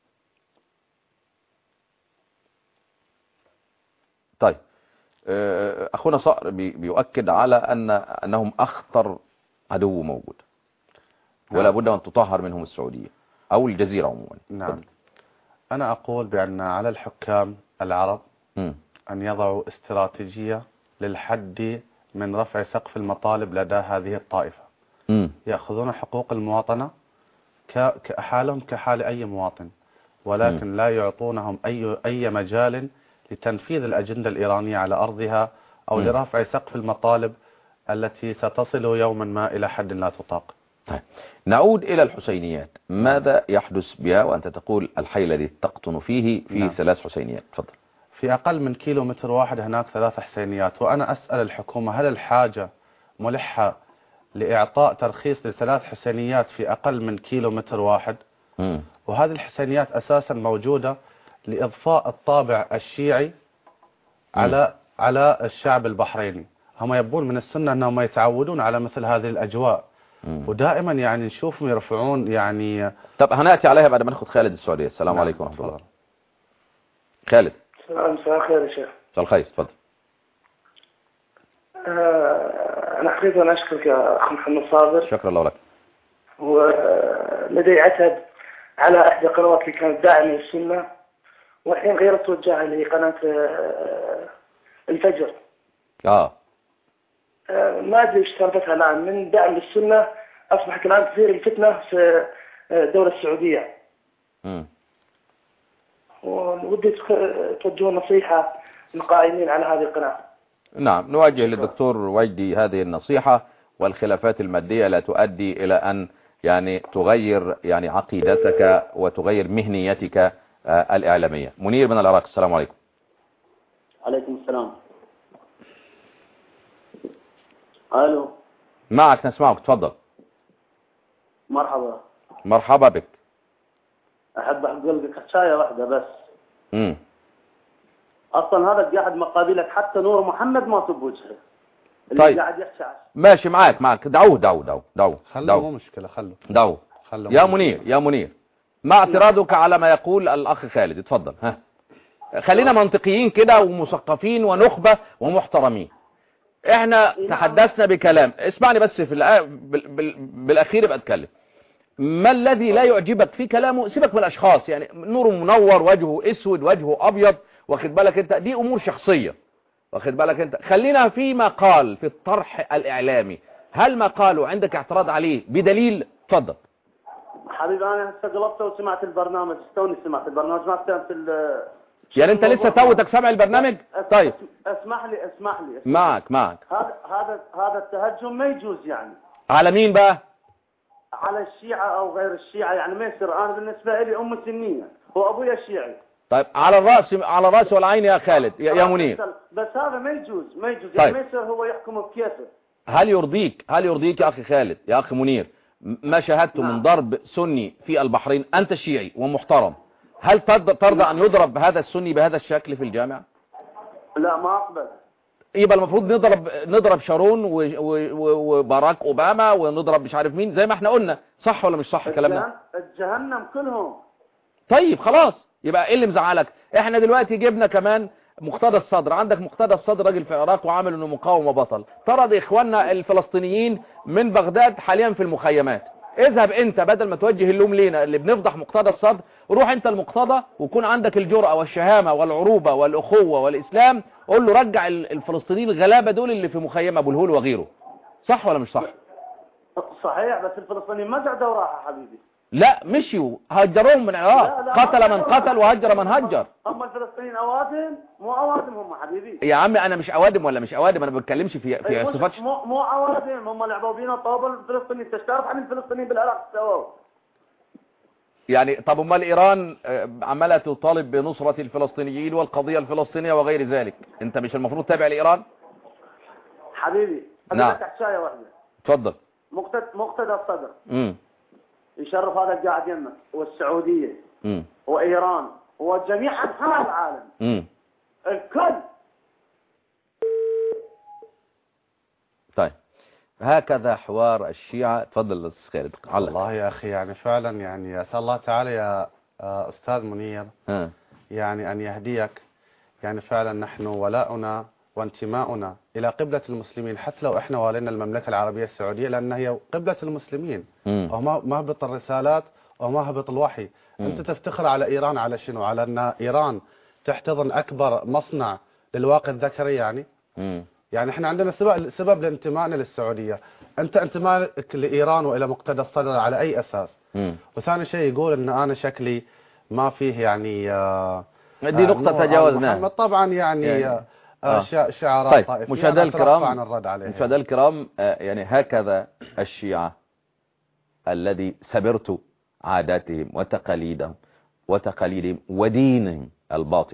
طيب أخونا صقر بيؤكد على أن أنهم أخطر عدو موجود، ولا بد أن تطهر منهم السعودية أو الجزيرة عموما. نعم. أنا أقول بأن على الحكام العرب م. أن يضعوا استراتيجية للحد من رفع سقف المطالب لدى هذه الطائفة. م. يأخذون حقوق المواطنة كحالهم كحال أي مواطن، ولكن م. لا يعطونهم أي أي مجال لتنفيذ الأجندة الإيرانية على أرضها أو م. لرفع سقف المطالب التي ستصل يوما ما إلى حد لا تطاق. طيب. نعود إلى الحسينيات، ماذا يحدث بها وأنت تقول الحي الذي تقطن فيه في نعم. ثلاث حسينيات؟ تفضل. في أقل من كيلو متر واحد هناك ثلاث حسينيات، وأنا أسأل الحكومة هل الحاجة ملحة لإعطاء ترخيص لثلاث حسينيات في أقل من كيلو متر واحد؟ م. وهذه الحسينيات أساسا موجودة لإضفاء الطابع الشيعي م. على على الشعب البحريني. هم يبون من السنة أنهم يتعودون على مثل هذه الأجواء، م. ودائما يعني نشوفهم يرفعون يعني. طب هنأتي عليها بعد ما ناخذ خالد السعودية. السلام نعم. عليكم ورحمة الله. خالد. مساء الخير يا شيخ. مساء الخير، تفضل. آه، أنا حقيقة أن أشكرك يا أخ محمد صابر. شكرا الله لك. ولدي عتب على إحدى قنوات اللي كانت داعمة للسنة، والحين غيرت وجهها لقناة آه، الفجر. آه. آه، ما أدري إيش سالفتها الآن، من دعم للسنة أصبحت الآن تثير الفتنة في الدولة السعودية. م. ودي توجهوا نصيحة للقائمين على هذه القناة. نعم، نوجه للدكتور وجدي هذه النصيحة، والخلافات المادية لا تؤدي إلى أن يعني تغير يعني عقيدتك وتغير مهنيتك آه الإعلامية. منير من العراق، السلام عليكم. عليكم السلام. الو. معك، نسمعك، تفضل. مرحبا. مرحبا بك. احب اقول لك حكايه واحده بس. امم اصلا هذا قاعد مقابلك حتى نور محمد ما تب وجهه. طيب قاعد يحكي. ماشي، معك معك دعوه دعوه دعوه دعوه خلوا مو مشكلة، خلوا دعوه خلوا يا منير. يا منير، ما اعتراضك على ما يقول الأخ خالد؟ اتفضل. ها، خلينا منطقيين كده ومثقفين ونخبة ومحترمين. احنا تحدثنا بكلام، اسمعني بس في الأ... بال... بال... بالاخير ابقى اتكلم. ما الذي لا يعجبك في كلامه؟ سيبك من الاشخاص، يعني نوره منور، وجهه اسود، وجهه ابيض، واخد بالك انت، دي امور شخصية، واخد بالك انت. خلينا فيما قال في الطرح الاعلامي. هل ما قاله عندك اعتراض عليه بدليل؟ اتفضل. حبيبي انا هسه قلبت وسمعت البرنامج، استوني سمعت البرنامج، ما سمعت ال يعني انت لسه توتك سامع البرنامج؟ طيب اسمح لي اسمح لي, اسمح لي. معك معك. هذا هذا هذا التهجم ما يجوز يعني. على مين بقى؟ على الشيعة او غير الشيعة، يعني ما يصير. انا بالنسبة لي ام سنية وابويا شيعي. طيب على الراس على الراس والعين يا خالد يا, يا منير. بس هذا ما يجوز ما يجوز. طيب. يعني ما يصير هو يحكم بكيفه. هل يرضيك هل يرضيك يا اخي خالد يا اخي منير ما شاهدته نعم. من ضرب سني في البحرين؟ انت شيعي ومحترم، هل ترضى ان يضرب هذا السني بهذا الشكل في الجامع؟ لا ما اقبل. يبقى المفروض نضرب نضرب شارون وباراك اوباما ونضرب مش عارف مين زي ما احنا قلنا، صح ولا مش صح كلامنا؟ الجهنم كلهم. طيب خلاص، يبقى ايه اللي مزعلك؟ احنا دلوقتي جبنا كمان مقتدى الصدر. عندك مقتدى الصدر راجل في العراق وعامل انه مقاومه بطل، طرد اخواننا الفلسطينيين من بغداد حاليا في المخيمات. اذهب انت بدل ما توجه اللوم لينا اللي بنفضح مقتدى الصدر، روح انت المقتدى وكون عندك الجرأة والشهامة والعروبة والاخوة والاسلام، قول له رجع الفلسطينيين الغلابة دول اللي في مخيم ابو الهول وغيره. صح ولا مش صح؟ صحيح، بس الفلسطينيين ما قعدوا وراها حبيبي. لا مشيوا، هجروهم من العراق، قتل من قتل وهجر من هجر. هم الفلسطينيين اوادم؟ مو اوادم هم حبيبي. يا عم انا مش اوادم ولا مش اوادم، انا ما بتكلمش في في صفات. مو مو اوادم، هم لعبوا بينا طابل الفلسطينيين. تشترط عن الفلسطينيين بالعراق سووا. يعني طب امال ايران عماله تطالب بنصرة الفلسطينيين والقضية الفلسطينية وغير ذلك، انت مش المفروض تابع لايران؟ حبيبي نعم. حكايه واحده. اتفضل. مقتدى مقتدى الصدر. امم يشرف هذا القاعد يمك، والسعوديه امم وايران وجميع انحاء العالم. امم الكل. طيب هكذا حوار الشيعة. تفضل استاذ خالد. والله يا اخي يعني فعلا يعني اسال الله تعالى يا استاذ منير ها. يعني ان يهديك. يعني فعلا نحن ولاؤنا وانتماؤنا الى قبلة المسلمين، حتى لو احنا والينا المملكة العربية السعودية لان هي قبلة المسلمين. وما مهبط الرسالات ومهبط الوحي. مم. انت تفتخر على ايران على شنو؟ على ان ايران تحتضن اكبر مصنع للواقي الذكري يعني؟ مم. يعني احنا عندنا سبب سبب لانتمائنا للسعودية. انت انتمائك لايران والى مقتدى الصدر على اي اساس؟ مم. وثاني شيء يقول ان انا شكلي ما فيه يعني آه دي نقطة تجاوزناها طبعا يعني, يعني آه شعارات طيب طائفية. مشاهدينا الكرام عن الرد عليها. مشاهدينا الكرام آه يعني هكذا الشيعة الذي سبرت عاداتهم وتقاليدهم وتقاليدهم ودينهم الباطل،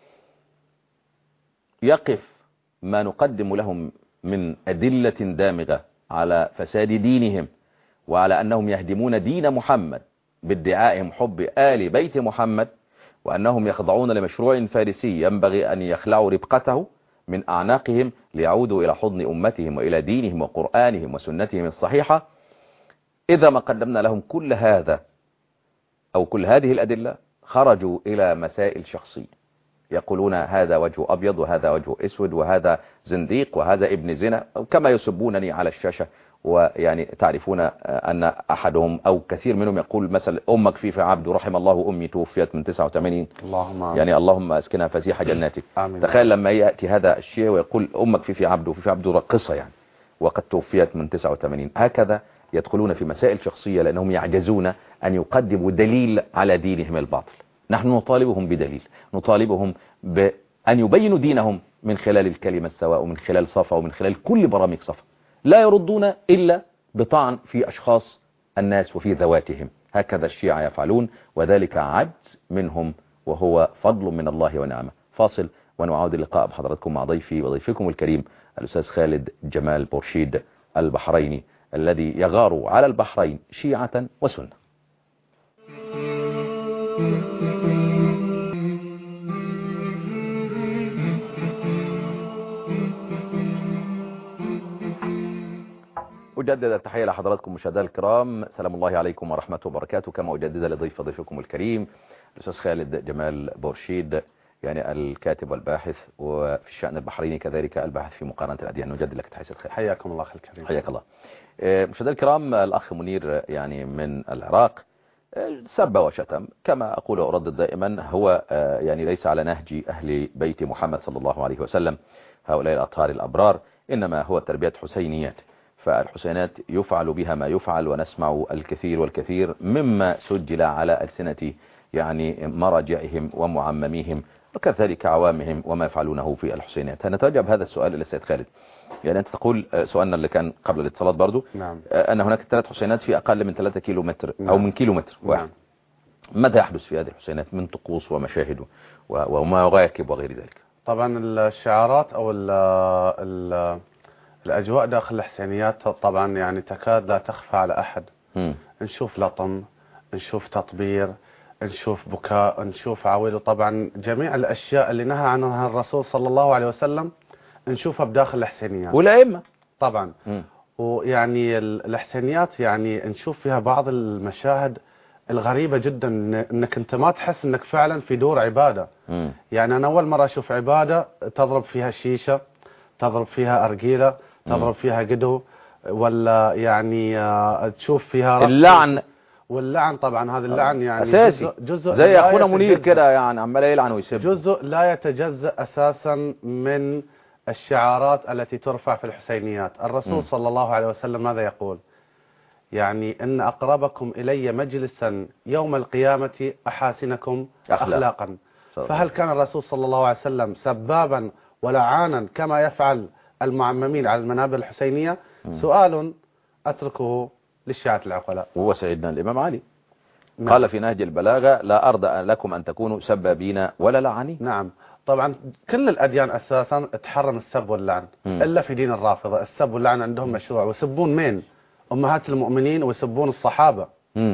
يقف ما نقدم لهم من أدلة دامغة على فساد دينهم وعلى أنهم يهدمون دين محمد بادعائهم حب آل بيت محمد، وأنهم يخضعون لمشروع فارسي ينبغي أن يخلعوا ربقته من أعناقهم ليعودوا إلى حضن أمتهم وإلى دينهم وقرآنهم وسنتهم الصحيحة. إذا ما قدمنا لهم كل هذا أو كل هذه الأدلة خرجوا إلى مسائل شخصية، يقولون هذا وجه أبيض وهذا وجه أسود وهذا زنديق وهذا ابن زنا، كما يسبونني على الشاشة. ويعني تعرفون أن أحدهم أو كثير منهم يقول مثلا أمك فيفي عبده رحم الله أمي توفيت من تسعة وثمانين، اللهم يعني اللهم أسكنها فسيح جناتك. آمين. تخيل لما يأتي هذا الشيء ويقول أمك فيفي عبده فيفي عبده راقصة يعني وقد توفيت من تسعة وثمانين. هكذا يدخلون في مسائل شخصية لأنهم يعجزون أن يقدموا دليل على دينهم الباطل. نحن نطالبهم بدليل، نطالبهم بأن يبينوا دينهم من خلال الكلمة السواء ومن خلال صفا ومن خلال كل برامج صفا. لا يردون إلا بطعن في أشخاص الناس وفي ذواتهم. هكذا الشيعة يفعلون وذلك عجز منهم وهو فضل من الله ونعمة. فاصل ونعود اللقاء بحضراتكم مع ضيفي وضيفكم الكريم الأستاذ خالد جمال بورشيد البحريني الذي يغار على البحرين شيعة وسنة. أجدد التحية لحضراتكم مشاهدينا الكرام، سلام الله عليكم ورحمة وبركاته. كما أجدد لضيف ضيفكم الكريم الأستاذ خالد جمال بورشيد، يعني الكاتب والباحث وفي الشأن البحريني كذلك الباحث في مقارنة الأديان. نجدد لك تحية الخير. حياكم الله أخي الكريم. حياك الله. مشاهدينا الكرام، الأخ منير يعني من العراق سب وشتم كما أقول وأردد دائما، هو يعني ليس على نهج أهل بيت محمد صلى الله عليه وسلم هؤلاء الأطهار الأبرار، إنما هو تربية حسينيات. فالحسينات يفعل بها ما يفعل ونسمع الكثير والكثير مما سجل على ألسنة يعني مراجعهم ومعمميهم وكذلك عوامهم وما يفعلونه في الحسينات. هنتوجه بهذا السؤال إلى السيد خالد. يعني أنت تقول سؤالنا اللي كان قبل الاتصالات برضو، نعم. أن هناك ثلاث حسينات في أقل من ثلاثة كيلو متر أو نعم. من كيلو متر واحد. نعم. ماذا يحدث في هذه الحسينات من طقوس ومشاهد ومواكب وغير ذلك؟ طبعا الشعارات أو ال ال الأجواء داخل الحسينيات طبعا يعني تكاد لا تخفى على أحد. م. نشوف لطم، نشوف تطبير، نشوف بكاء، نشوف عويل، طبعا جميع الأشياء اللي نهى عنها الرسول صلى الله عليه وسلم نشوفها بداخل الحسينيات والأئمة طبعا. م. ويعني الحسينيات يعني نشوف فيها بعض المشاهد الغريبة جدا، انك انت ما تحس انك فعلا في دور عبادة. م. يعني انا اول مرة اشوف عبادة تضرب فيها شيشة، تضرب فيها ارجيلة، تضرب فيها قدو، ولا يعني تشوف فيها اللعن. واللعن طبعا هذا اللعن يعني أساسي. جزء, جزء زي اخونا منير كده يعني عمال يلعن ويسب، جزء لا يتجزأ اساسا من الشعارات التي ترفع في الحسينيات. الرسول م. صلى الله عليه وسلم ماذا يقول؟ يعني ان اقربكم الي مجلسا يوم القيامة احاسنكم أخلاق. اخلاقا. فهل كان الرسول صلى الله عليه وسلم سبابا ولعانا كما يفعل المعممين على المنابر الحسينية؟ م. سؤال أتركه للشيعة العقلاء. وهو سيدنا الإمام علي نعم. قال في نهج البلاغة لا أرضى لكم أن تكونوا سبابين ولا لعانين. نعم طبعا كل الأديان أساسا تحرم السب واللعن م. إلا في دين الرافضة السب واللعن عندهم مشروع، ويسبون مين؟ أمهات المؤمنين ويسبون الصحابة. م.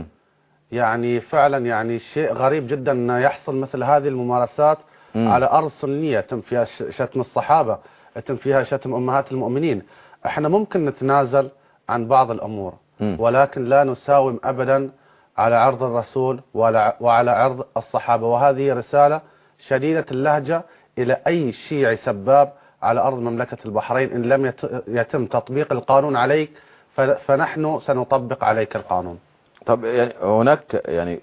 يعني فعلا يعني شيء غريب جدا أن يحصل مثل هذه الممارسات م. على أرض سنية يتم فيها شتم الصحابة، يتم فيها شتم أمهات المؤمنين. احنا ممكن نتنازل عن بعض الأمور م. ولكن لا نساوم أبدا على عرض الرسول وعلى عرض الصحابة. وهذه رسالة شديدة اللهجة إلى أي شيعي سباب على أرض مملكة البحرين. إن لم يتم تطبيق القانون عليك فنحن سنطبق عليك القانون. طب يعني هناك يعني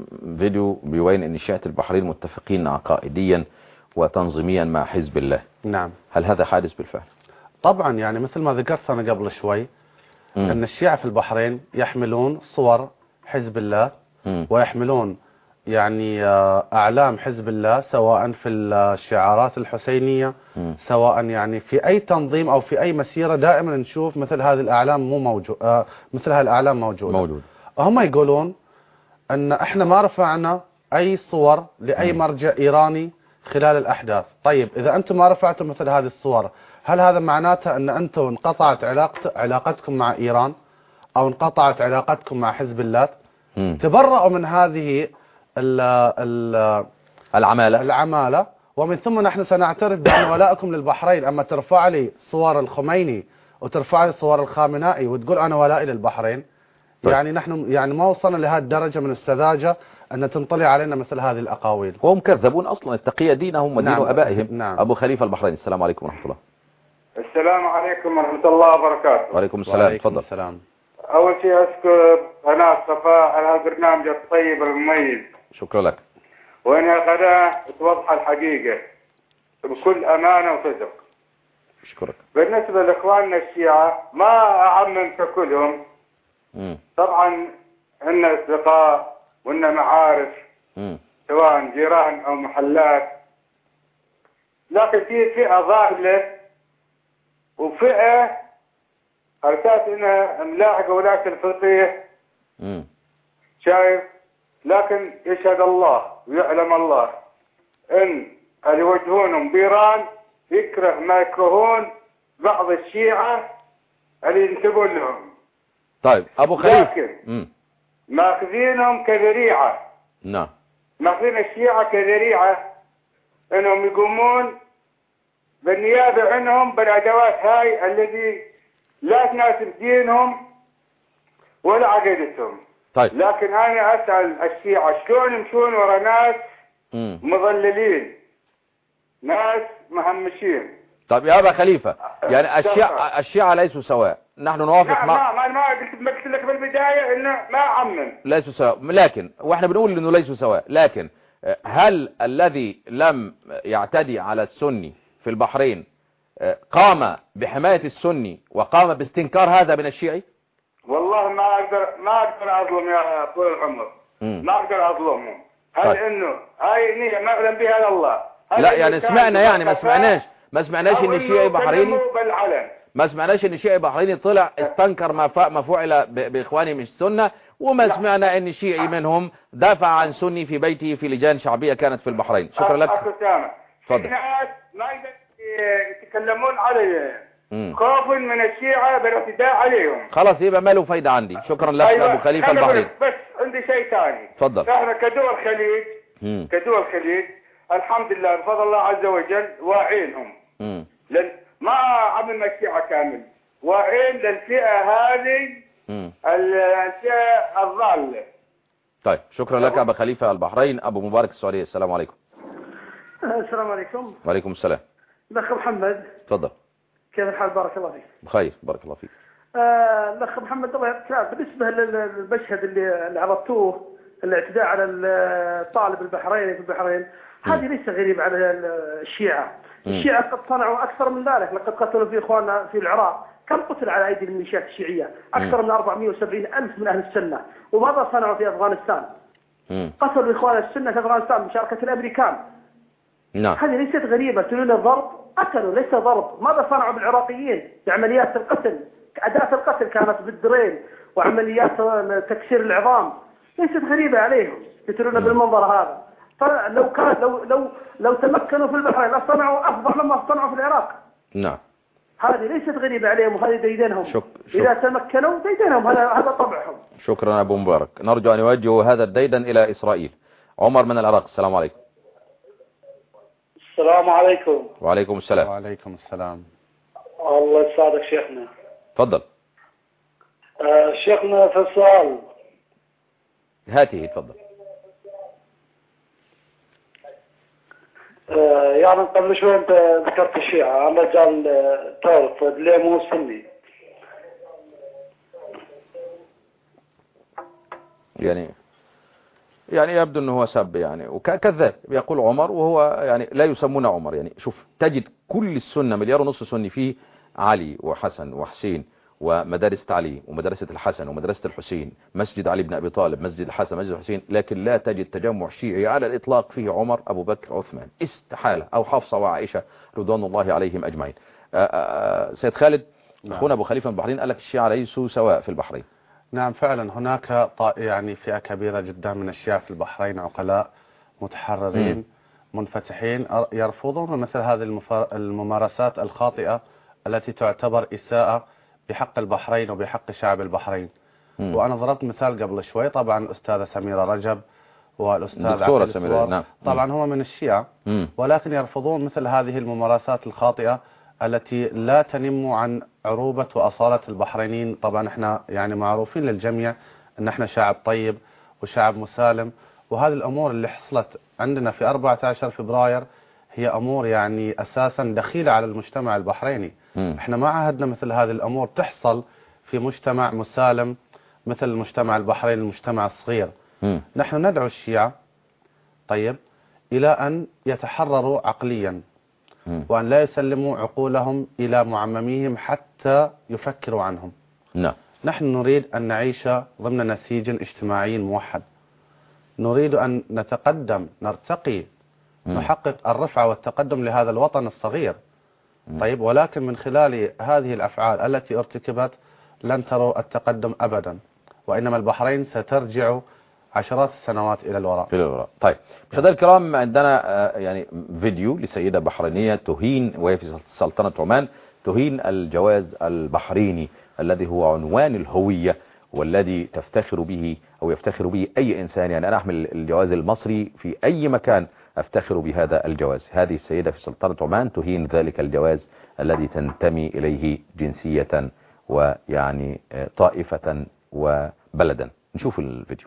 فيديو بيبين أن شيعة البحرين متفقين عقائديا وتنظيميا مع حزب الله. نعم. هل هذا حادث بالفعل؟ طبعا يعني مثل ما ذكرت أنا قبل شوي م. أن الشيعة في البحرين يحملون صور حزب الله م. ويحملون يعني أعلام حزب الله سواء في الشعارات الحسينية م. سواء يعني في أي تنظيم أو في أي مسيرة دائما نشوف مثل هذه الأعلام مو موجود آه مثل هذه الأعلام موجودة موجود. هم يقولون أن إحنا ما رفعنا أي صور لأي م. مرجع إيراني خلال الأحداث. طيب إذا أنتم ما رفعتم مثل هذه الصور، هل هذا معناته أن أنتم انقطعت علاقت علاقتكم مع إيران أو انقطعت علاقتكم مع حزب الله؟ م. تبرأوا من هذه ال ال العمالة العمالة ومن ثم نحن سنعترف بأن ولائكم للبحرين. أما ترفع لي صور الخميني وترفع لي صور الخامنائي وتقول أنا ولائي للبحرين، طيب. يعني نحن يعني ما وصلنا لهذه الدرجة من السذاجة أن تنطلع علينا مثل هذه الأقاويل. وهم كذبون أصلا، التقية دينهم ودين نعم. أبائهم. نعم. أبو خليفة البحرين، السلام عليكم ورحمة الله. السلام عليكم ورحمة الله وبركاته. وعليكم السلام. تفضل. السلام. أول شيء أشكر قناة صفاء على البرنامج الطيب المميز. شكرا لك. وإنها قناة توضح الحقيقة بكل أمانة وصدق. أشكرك. بالنسبة لإخواننا الشيعة ما أعمم ككلهم. م. طبعا إن أصدقاء وإن معارف م. سواء جيران أو محلات، لكن في فئة ضالة وفئة أساس إنها ملاحقة ولاة الفقيه. م. شايف، لكن يشهد الله ويعلم الله إن اللي يوجهونهم بإيران يكره ما يكرهون بعض الشيعة اللي ينتبهون لهم. طيب أبو خليفة، لكن ماخذينهم كذريعة. نعم. ماخذين الشيعة كذريعة إنهم يقومون بالنيابة عنهم بالأدوات هاي الذي لا تناسب دينهم ولا عقيدتهم. طيب. لكن أنا أسأل الشيعة شلون يمشون ورا ناس م. مضللين، ناس مهمشين. طيب يا أبا خليفة، يعني الشيعة الشيعة ليسوا سواء، نحن نوافق نعم مع نعم. أنا ما قلت ما قلت لك بالبداية إنه ما أعمم ليسوا سواء، لكن واحنا بنقول إنه ليسوا سواء، لكن هل الذي لم يعتدي على السني في البحرين قام بحماية السني وقام باستنكار هذا من الشيعي؟ والله ما اقدر ما اقدر اظلم يا طويل العمر. ما اقدر اظلمهم. هل طيب. انه هاي نية معلم بها الله؟ لا يعني سمعنا يعني ما سمعناش ما سمعناش ان الشيعي بحريني ما سمعناش ان الشيعي بحريني طلع استنكر ما ما فعل باخواني مش السنه، وما لا. سمعنا ان الشيعي منهم دافع عن سني في بيته في لجان شعبية كانت في البحرين. شكرا لك. تفضل. ما يتكلمون علي خوف من الشيعة بالاعتداء عليهم. خلاص يبقى ما له فايدة عندي. شكرا لك. أيوة. أبو خليفة البحرين. بس عندي شيء ثاني. تفضل. احنا كدول خليج مم. كدول خليج الحمد لله بفضل الله عز وجل واعينهم، لأن ما عمل الشيعة كامل، واعين للفئة هذه الفئة الضالة. طيب شكرا لك أبو خليفة البحرين. أبو مبارك السعودية، السلام عليكم. السلام عليكم. وعليكم السلام. الأخ محمد. تفضل. كيف الحال؟ بارك الله فيك. بخير بارك الله فيك. الأخ محمد الله يبارك. بالنسبة للمشهد اللي اللي عرضتوه، الاعتداء على الطالب البحريني في البحرين، هذه ليس غريب على الشيعة. الشيعة قد صنعوا أكثر من ذلك، لقد قتلوا في إخواننا في العراق كم قتل على أيدي الميليشيات الشيعية؟ أكثر من أربعمئة وسبعين ألف من أهل السنة. وماذا صنعوا في أفغانستان؟ قتلوا إخوان السنة في أفغانستان بمشاركة الأمريكان. نعم. هذه ليست غريبة. تقولون الضرب، قتلوا ليس ضرب. ماذا صنعوا بالعراقيين بعمليات القتل؟ أداة القتل كانت بالدرين وعمليات تكسير العظام، ليست غريبة عليهم. يقتلون بالمنظر هذا. فلو كان لو لو لو تمكنوا في البحرين لصنعوا أفضل مما صنعوا في العراق. نعم. هذه ليست غريبة عليهم، وهذه ديدنهم. شك... شك... إذا تمكنوا ديدنهم، هذا هذا طبعهم. شكرا أبو مبارك. نرجو أن يوجهوا هذا الديدن إلى إسرائيل. عمر من العراق، السلام عليكم. السلام عليكم. وعليكم السلام. وعليكم السلام. الله يسعدك شيخنا. تفضل. آه شيخنا في السؤال. هاته تفضل. آه يعني قبل شوي انت ذكرت الشيعة، انا رجال تعرف ليه مو سني؟ يعني يعني يبدو انه هو سب يعني وكذاب يقول عمر، وهو يعني لا يسمونه عمر. يعني شوف، تجد كل السنة مليار ونص سني، فيه علي وحسن وحسين ومدارس تعليم ومدرسة الحسن ومدرسة الحسين، مسجد علي بن أبي طالب، مسجد الحسن، مسجد الحسين، لكن لا تجد تجمع شيعي على الإطلاق فيه عمر، أبو بكر، عثمان، استحالة، أو حفصة وعائشة رضوان الله عليهم أجمعين. سيد خالد، أخونا أبو خليفة من البحرين قال لك الشيعة ليسوا سواء في البحرين. نعم فعلا هناك يعني فئة كبيرة جدا من الشيعة في البحرين، عقلاء متحررين م. منفتحين، يرفضون مثل هذه الممارسات الخاطئة التي تعتبر إساءة بحق البحرين وبحق شعب البحرين. م. وأنا ضربت مثال قبل شوي، طبعا الأستاذة سميرة رجب والأستاذ عبد سميرة نعم. طبعا هم من الشيعة م. ولكن يرفضون مثل هذه الممارسات الخاطئة التي لا تنم عن عروبة وأصالة البحرينيين. طبعا احنا يعني معروفين للجميع ان احنا شعب طيب وشعب مسالم، وهذه الأمور اللي حصلت عندنا في أربعة عشر فبراير هي أمور يعني أساسا دخيلة على المجتمع البحريني. م. احنا ما عهدنا مثل هذه الأمور تحصل في مجتمع مسالم مثل المجتمع البحريني، المجتمع الصغير. م. نحن ندعو الشيعة طيب إلى أن يتحرروا عقليا، وأن لا يسلموا عقولهم إلى معمميهم حتى يفكروا عنهم. نعم. نحن نريد أن نعيش ضمن نسيج اجتماعي موحد، نريد أن نتقدم، نرتقي، م. نحقق الرفعة والتقدم لهذا الوطن الصغير. م. طيب ولكن من خلال هذه الأفعال التي ارتكبت لن تروا التقدم أبدا، وإنما البحرين سترجع عشرات السنوات إلى الوراء. إلى الوراء. طيب مشاهدينا الكرام، عندنا يعني فيديو لسيدة بحرينية تهين، وهي في سلطنة عمان، تهين الجواز البحريني الذي هو عنوان الهوية والذي تفتخر به أو يفتخر به أي إنسان. يعني أنا أحمل الجواز المصري في أي مكان أفتخر بهذا الجواز. هذه السيدة في سلطنة عمان تهين ذلك الجواز الذي تنتمي إليه جنسية ويعني طائفة وبلدا. نشوف الفيديو.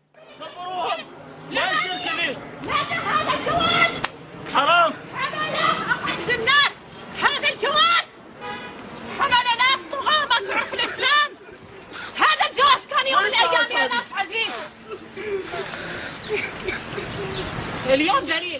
لا شرك به، لا هذا الجواز حرام، حمل الناس، هذا الجواز حمل ناس طغاة مشروع في الإسلام. هذا الجواز كان يوم من الأيام يا ناس عزيز، اليوم دليل.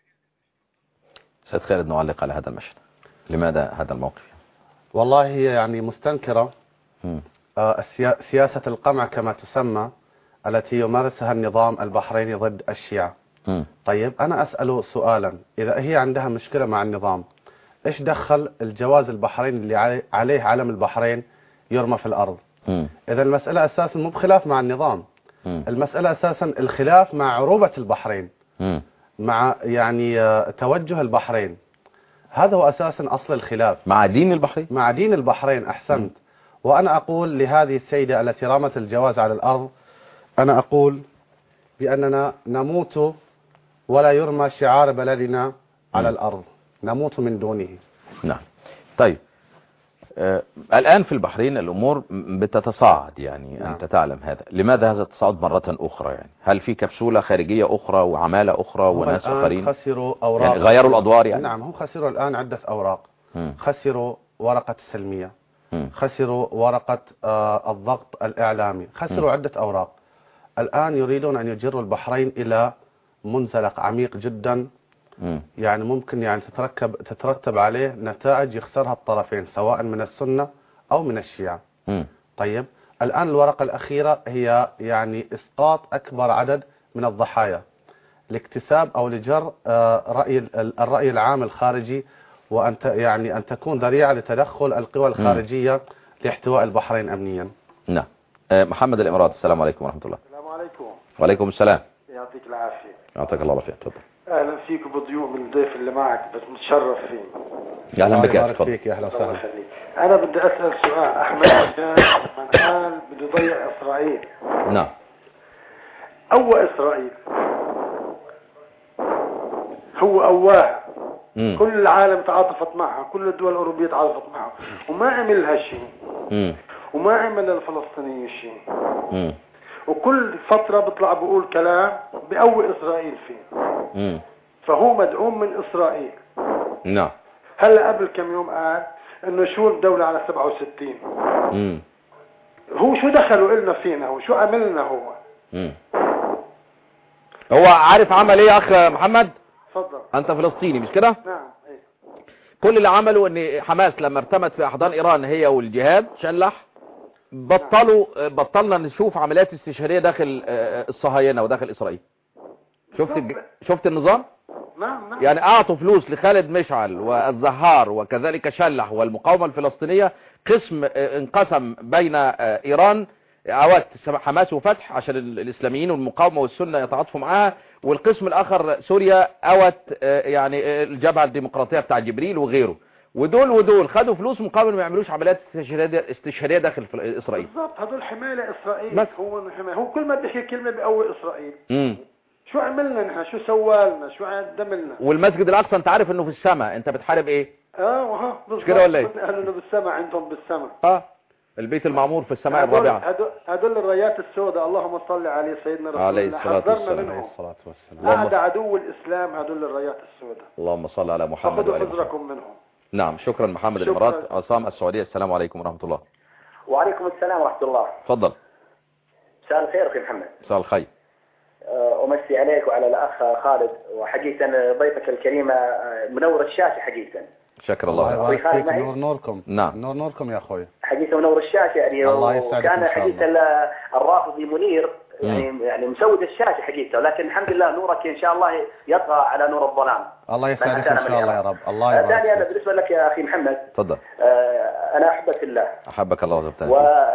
سيد خالد، نعلق على هذا المشهد، لماذا هذا الموقف؟ والله هي يعني مستنكرة آه سياسة القمع كما تسمى التي يمارسها النظام البحريني ضد الشيعة. م. طيب أنا أسأل سؤالا، إذا هي عندها مشكلة مع النظام، إيش دخل الجواز البحريني اللي عليه علم البحرين يرمى في الأرض؟ م. إذا المسألة أساسا مو بخلاف مع النظام، م. المسألة أساسا الخلاف مع عروبة البحرين، م. مع يعني توجه البحرين، هذا هو أساسا أصل الخلاف. مع دين البحرين، مع دين البحرين أحسنت. م. وأنا أقول لهذه السيدة التي رمت الجواز على الأرض، أنا أقول بأننا نموت ولا يرمى شعار بلدنا على الأرض، نموت من دونه. نعم. طيب آه الآن في البحرين الأمور بتتصاعد، يعني نعم. أنت تعلم هذا، لماذا هذا التصاعد مرة أخرى؟ يعني هل في كبسولة خارجية أخرى وعمالة أخرى وناس آخرين خسروا أوراق، يعني غيروا الأدوار يعني؟ نعم، هم خسروا الآن عدة أوراق. م. خسروا ورقة السلمية، م. خسروا ورقة آه الضغط الإعلامي، خسروا م. عدة أوراق. الآن يريدون أن يجروا البحرين إلى منزلق عميق جدا، م. يعني ممكن يعني تتركب تترتب عليه نتائج يخسرها الطرفين، سواء من السنة أو من الشيعة. م. طيب الآن الورقة الأخيرة هي يعني إسقاط أكبر عدد من الضحايا لاكتساب أو لجر رأي الرأي العام الخارجي، وأن يعني أن تكون ذريعة لتدخل القوى الخارجية م. لاحتواء البحرين أمنيا. نعم. محمد الإمارات، السلام عليكم ورحمة الله. السلام عليكم. وعليكم السلام. يعطيك العافية. يعطيك الله العافية. تفضل. أهلا فيك وبضيوف الضيف اللي معك، بس متشرف فيه. أهلا بك يا تفضل. فيك يا أهلا وسهلا. أنا بدي أسأل سؤال. أحمد كان من قال بده يضيع إسرائيل. نعم. أول إسرائيل هو أواه. مم. كل العالم تعاطفت معها، كل الدول الأوروبية تعاطفت معها، وما عمل هالشيء. وما عمل للفلسطينيين شيء. مم. وكل فترة بيطلع بقول كلام بقوي إسرائيل فيه. مم. فهو مدعوم من إسرائيل. نعم. هلا قبل كم يوم قال إنه شو الدولة على سبعة وستين. مم. هو شو دخلوا إلنا فينا، هو شو عملنا هو؟ مم. هو عارف عمل إيه يا أخ محمد؟ تفضل. أنت فلسطيني مش كده؟ نعم. إيه. كل اللي عملوا ان حماس لما ارتمت في احضان ايران هي والجهاد شلح، بطلوا بطلنا نشوف عمليات استشهاديه داخل الصهاينه وداخل اسرائيل. شفت الج... شفت النظام؟ نعم نعم. يعني اعطوا فلوس لخالد مشعل والزهار وكذلك شلح والمقاومه الفلسطينيه، قسم انقسم بين ايران عوات حماس وفتح عشان الاسلاميين والمقاومه والسنه يتعاطفوا معاها، والقسم الاخر سوريا اوت يعني الجبهه الديمقراطيه بتاع جبريل وغيره، ودول ودول خدوا فلوس مقابل ما يعملوش عمليات استشهاديه داخل اسرائيل. بالضبط، هذول حمايه لاسرائيل. بس هو حمايه، هو كل ما بيحكي كلمه بقوي اسرائيل. امم شو عملنا نحن؟ شو سوالنا؟ شو قدمنا؟ والمسجد الاقصى انت عارف انه في السماء، انت بتحارب ايه؟ اه وها مش كده ولا ايه؟ قالوا انه بالسماء، عندهم بالسماء. اه البيت المعمور في السماء الرابعه. هدول هدول الرايات السوداء، اللهم صل عليه سيدنا رسول عليه الله، الصلاه والسلام. منهم. عليه الصلاه والسلام. هذا عدو الاسلام، هدول الرايات السوداء. اللهم صل على محمد خذوا وعلى محمد. حذركم منهم. نعم شكرا. محمد شكرا. الامارات، عصام السعوديه. السلام عليكم ورحمه الله. وعليكم السلام ورحمه الله. تفضل. مساء الخير اخي محمد. مساء الخير. أمسي عليك وعلى الأخ خالد، وحقيقة ضيفك الكريمة منور الشاشة حقيقة. شكر الله. الله يبارك فيك. نور نوركم. نعم نور نوركم يا أخوي. حقيقة منور الشاشة يعني. الله يسعدك. كان حقيقة الرافضي منير يعني مم. يعني مسود الشاشة حقيقة، ولكن الحمد لله نورك إن شاء الله يطغى على نور الظلام. الله يسعدك إن شاء الله يا رب. الله يبارك ثانيا فيك. أنا بالنسبة لك يا أخي محمد، تفضل. أنا أحبك الله. أحبك الله وزبطانك.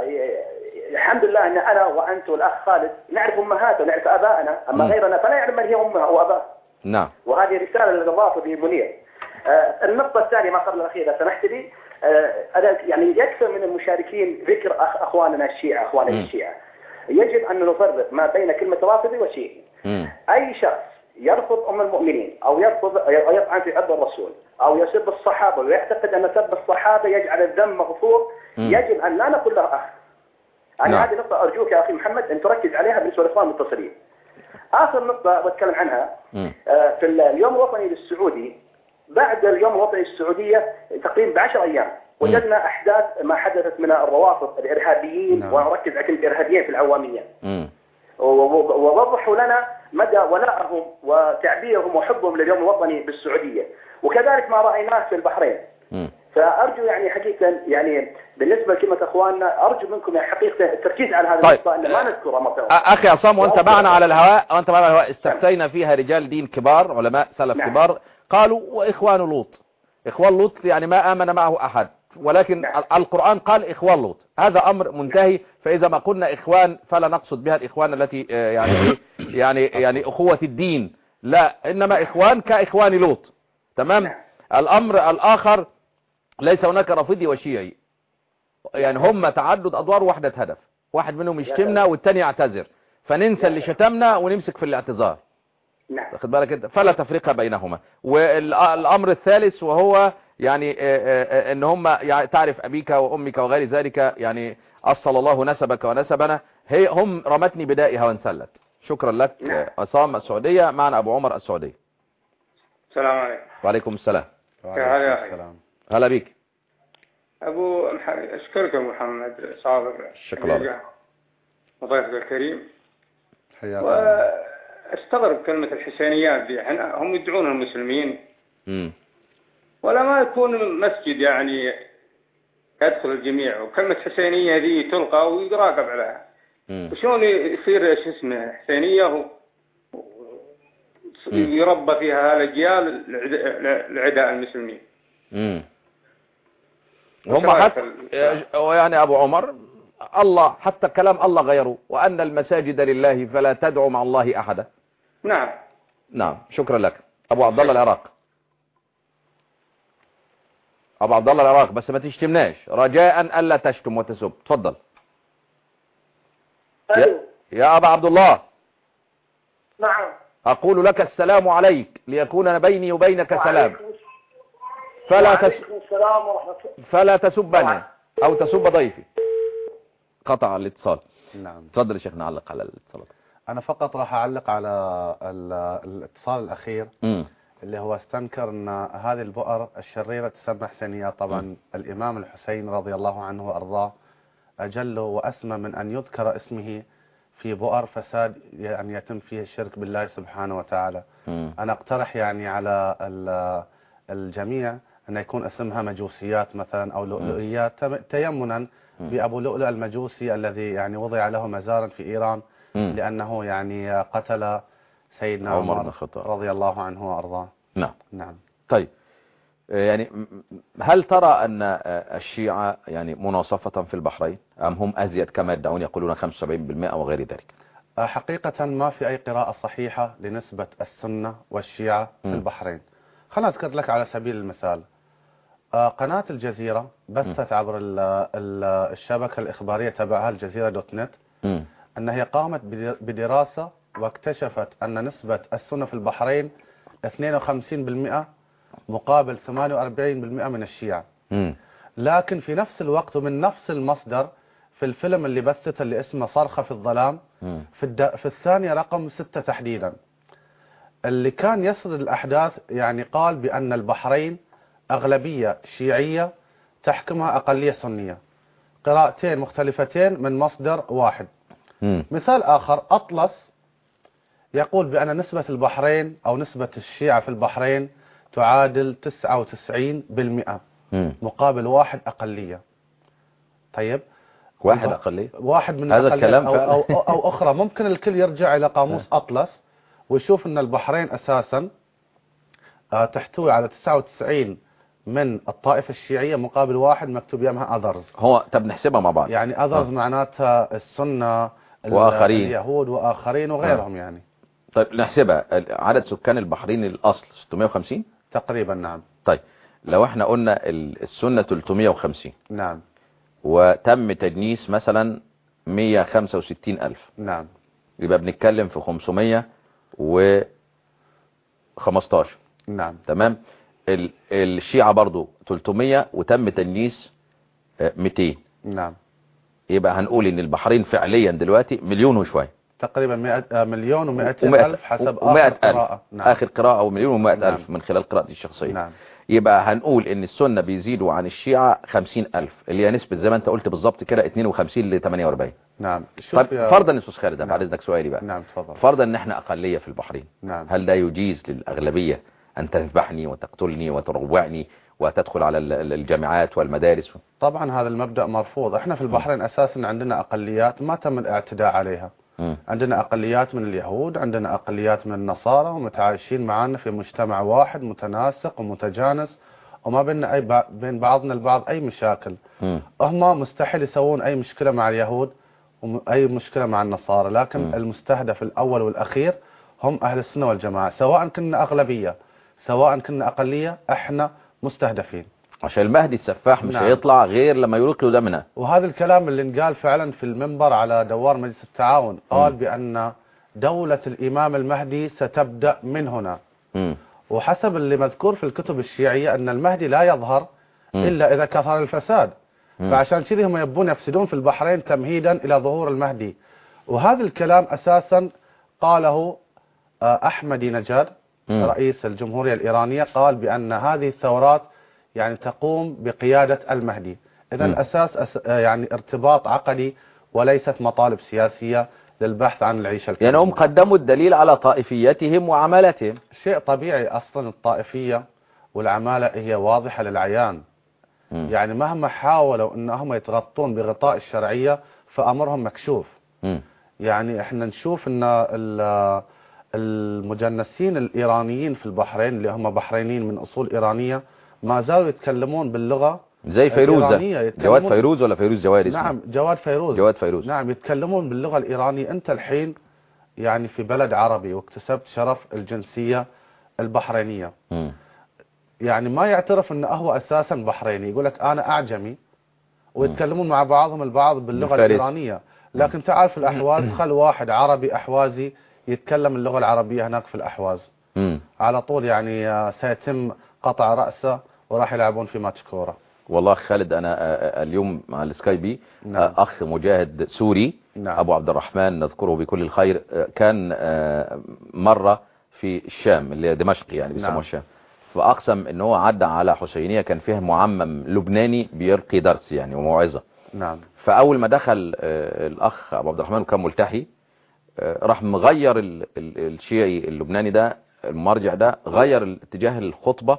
الحمد لله ان انا وانت والاخ خالد نعرف امهاتنا ونعرف ابائنا، اما م. غيرنا فلا يعلم من هي امه او اباه. نعم. وهذه رساله للرافضي منير. آه النقطه الثانيه ما قبل الاخيره اذا سمحت لي، آه انا يعني يكثر من المشاركين ذكر أخ اخواننا الشيعه، اخواننا م. الشيعه. يجب ان نفرق ما بين كلمه رافضي وشيعي. م. اي شخص يرفض ام المؤمنين او يرفض او يطعن في عرض الرسول او يسب الصحابه ويعتقد ان سب الصحابه يجعل الذنب مغفور، م. يجب ان لا نقول له اخ. أنا نعم. هذه نقطة أرجوك يا أخي محمد أن تركز عليها بالنسبة للإخوان المتصلين. آخر نقطة بتكلم عنها آه في اليوم الوطني للسعودي، بعد اليوم الوطني للسعودية تقريبا بعشر أيام وجدنا أحداث ما حدثت من الروافض الإرهابيين. نعم. ونركز على كلمة إرهابيين في العوامية. م. ووضحوا لنا مدى ولائهم وتعبيرهم وحبهم لليوم الوطني بالسعودية، وكذلك ما رأيناه في البحرين. م. فأرجو يعني حقيقة يعني بالنسبة لكلمة أخواننا أرجو منكم يعني حقيقة التركيز على هذا طيب. النقطة أن ما نذكرها مرة. أخي عصام، وأنت معنا على الهواء وأنت معنا على الهواء استفتينا فيها رجال دين كبار، علماء سلف نعم. كبار، قالوا وإخوان لوط. إخوان لوط يعني ما آمن معه أحد، ولكن نعم. القرآن قال إخوان لوط، هذا أمر منتهي. فإذا ما قلنا إخوان فلا نقصد بها الإخوان التي يعني يعني يعني أخوة الدين، لا، إنما إخوان كإخوان لوط. تمام. نعم. الأمر الآخر ليس هناك رافضي وشيعي، يعني هم تعدد أدوار وحدة هدف، واحد منهم يشتمنا والتاني يعتذر، فننسى اللي شتمنا ونمسك في الاعتذار. نعم. واخد بالك انت؟ فلا تفرقة بينهما. والأمر الثالث وهو يعني ان هم يعني تعرف أبيك وأمك وغير ذلك، يعني أصل الله نسبك ونسبنا، هي هم رمتني بدائها وانسلت. شكرا لك. نعم. عصام السعودية، معنا أبو عمر السعودية. السلام عليكم. وعليكم السلام. وعليكم السلام. هلا بيك. أبو محمد، أشكرك أبو محمد صابر. شكرا. وضيفك الكريم. حياك. واستغرب كلمة الحسينيات دي، احنا هم يدعون المسلمين. امم ولا ما يكون مسجد يعني يدخل الجميع، وكلمة حسينية دي تلقى ويراقب عليها. وشلون يصير شو اسمه حسينية و... يربى فيها الأجيال لعداء المسلمين. امم هم حتى يعني أبو عمر الله حتى كلام الله غيره، وأن المساجد لله فلا تدعو مع الله أحدا. نعم. نعم. شكرا لك. أبو عبد الله العراق. أبو عبد الله العراق، بس ما تشتمناش رجاء ألا تشتم وتسب. تفضل. يا, يا أبا عبد الله. نعم. أقول لك السلام عليك ليكون بيني وبينك سلام. فلا تس... السلام ورحمة الله. فلا تسبني أو تسب ضيفي. قطع الاتصال. نعم. تفضل يا شيخ نعلق على الاتصال. أنا فقط راح أعلق على الاتصال الأخير م. اللي هو استنكر أن هذه البؤر الشريرة تسمى حسينيات. طبعا م. الإمام الحسين رضي الله عنه وأرضاه أجل وأسمى من أن يذكر اسمه في بؤر فساد يعني يتم فيه الشرك بالله سبحانه وتعالى. م. أنا أقترح يعني على الجميع أن يكون اسمها مجوسيات مثلا أو لؤلؤيات تيمنا بأبو لؤلؤ المجوسي الذي يعني وضع له مزارا في إيران م. لأنه يعني قتل سيدنا عمر بن الخطاب رضي الله عنه وأرضاه. نعم نعم. طيب يعني هل ترى أن الشيعة يعني مناصفة في البحرين أم هم أزيد كما يدعون يقولون خمسة وسبعين بالمئة وغير ذلك؟ حقيقة ما في أي قراءة صحيحة لنسبة السنة والشيعة م. في البحرين. خلنا أذكر لك على سبيل المثال قناة الجزيرة بثت م. عبر ال ال الشبكة الإخبارية تبعها الجزيرة دوت نت م. أنها هي قامت بدراسة واكتشفت أن نسبة السنة في البحرين اثنين وخمسين بالمئة مقابل ثمانية وأربعين بالمئة من الشيعة. م. لكن في نفس الوقت ومن نفس المصدر في الفيلم اللي بثته اللي اسمه صرخة في الظلام م. في, الد... في الثانية رقم ستة تحديدا اللي كان يسرد الأحداث يعني قال بأن البحرين أغلبية شيعية تحكمها أقلية سنية. قراءتين مختلفتين من مصدر واحد. م. مثال آخر أطلس يقول بأن نسبة البحرين أو نسبة الشيعة في البحرين تعادل تسعة وتسعين بالمئة مقابل واحد أقلية. طيب واحد أقلية واحد من هذا الكلام أو, أو, أو, أو أخرى ممكن الكل يرجع إلى قاموس أطلس ويشوف أن البحرين أساسا تحتوي على تسعة وتسعين من الطائفة الشيعية مقابل واحد مكتوب يمها أذرز. هو طب نحسبها مع بعض. يعني أذرز معناتها السنة وآخرين اليهود وآخرين وغيرهم. آه. يعني طيب نحسبها عدد سكان البحرين الأصل ستمائة وخمسين تقريبا. نعم. طيب لو احنا قلنا السنة ثلاثمائة وخمسين. نعم. وتم تجنيس مثلا مئة وخمسة وستين ألف. نعم. يبقى بنتكلم في خمسمائة وخمستاشر. نعم. تمام. الشيعة برضو ثلاثمائة وتم تجنيس مئتين. نعم. يبقى هنقول ان البحرين فعليا دلوقتي مليون وشوية تقريبا مئة مليون ومئتين ألف حسب آخر قراءة. نعم. آخر قراءة أو مليون ومئة نعم. ألف من خلال قراءتي الشخصية. نعم. يبقى هنقول ان السنة بيزيدوا عن الشيعة خمسين ألف اللي هي نسبة زي ما انت قلت بالظبط كده اثنين وخمسين ل ثمانية وأربعين. نعم. فرضا استاذ خالد ده بعد اذنك سؤالي بقى. نعم تفضل. فرضا ان احنا اقلية في البحرين. نعم. هل ده يجيز للأغلبية ان تذبحني وتقتلني وتروعني وتدخل على الجامعات والمدارس؟ طبعا هذا المبدأ مرفوض. احنا في البحرين اساسا عندنا اقليات ما تم الاعتداء عليها. م. عندنا اقليات من اليهود، عندنا اقليات من النصارى، ومتعايشين معنا في مجتمع واحد متناسق ومتجانس وما بيننا اي بين بعضنا البعض اي مشاكل. م. هم مستحيل يسوون اي مشكلة مع اليهود واي مشكلة مع النصارى، لكن م. المستهدف الاول والاخير هم اهل السنة والجماعة، سواء كنا اغلبية سواء كنا اقلية احنا مستهدفين. عشان المهدي السفاح مش نعم. هيطلع غير لما يلقي دمنا. وهذا الكلام اللي انقال فعلا في المنبر على دوار مجلس التعاون قال م. بأن دولة الإمام المهدي ستبدأ من هنا. م. وحسب اللي مذكور في الكتب الشيعية أن المهدي لا يظهر م. إلا إذا كثر الفساد. م. فعشان كذا هم يبون يفسدون في البحرين تمهيدا إلى ظهور المهدي. وهذا الكلام أساسا قاله أحمدي نجاد م. رئيس الجمهورية الإيرانية، قال بأن هذه الثورات يعني تقوم بقيادة المهدي. إذا الأساس أس يعني ارتباط عقدي وليست مطالب سياسية للبحث عن العيشة الكريمة. يعني هم قدموا الدليل على طائفيتهم وعمالتهم. شيء طبيعي أصلا الطائفية والعمالة هي واضحة للعيان. م. يعني مهما حاولوا أنهم يتغطون بغطاء الشرعية فأمرهم مكشوف. م. يعني احنا نشوف أن المجنسين الإيرانيين في البحرين اللي هم بحرينيين من أصول إيرانية ما زالوا يتكلمون باللغة زي فيروز. جواد فيروز ولا فيروز جواد اسمه؟ نعم جواد فيروز. جواد فيروز. نعم يتكلمون باللغة الإيرانية. أنت الحين يعني في بلد عربي واكتسبت شرف الجنسية البحرينية. م. يعني ما يعترف أنه هو أساسا بحريني، يقول لك أنا أعجمي ويتكلمون م. مع بعضهم البعض باللغة الفارس. الإيرانية. لكن تعال في الأحواز خل واحد عربي أحوازي يتكلم اللغة العربية هناك في الأحواز م. على طول يعني سيتم قطع رأسه وراح يلعبون في ماتش كورة. والله خالد أنا اليوم مع السكايبي نعم. أخ مجاهد سوري نعم. أبو عبد الرحمن نذكره بكل الخير، كان مرة في الشام اللي هي دمشق يعني بيسموها نعم. الشام، فأقسم إن هو عدى على حسينية كان فيها معمم لبناني بيلقي درس يعني وموعظة. نعم. فأول ما دخل الأخ أبو عبد الرحمن وكان ملتحي راح مغير الشيعي اللبناني ده المرجع ده غير اتجاه الخطبة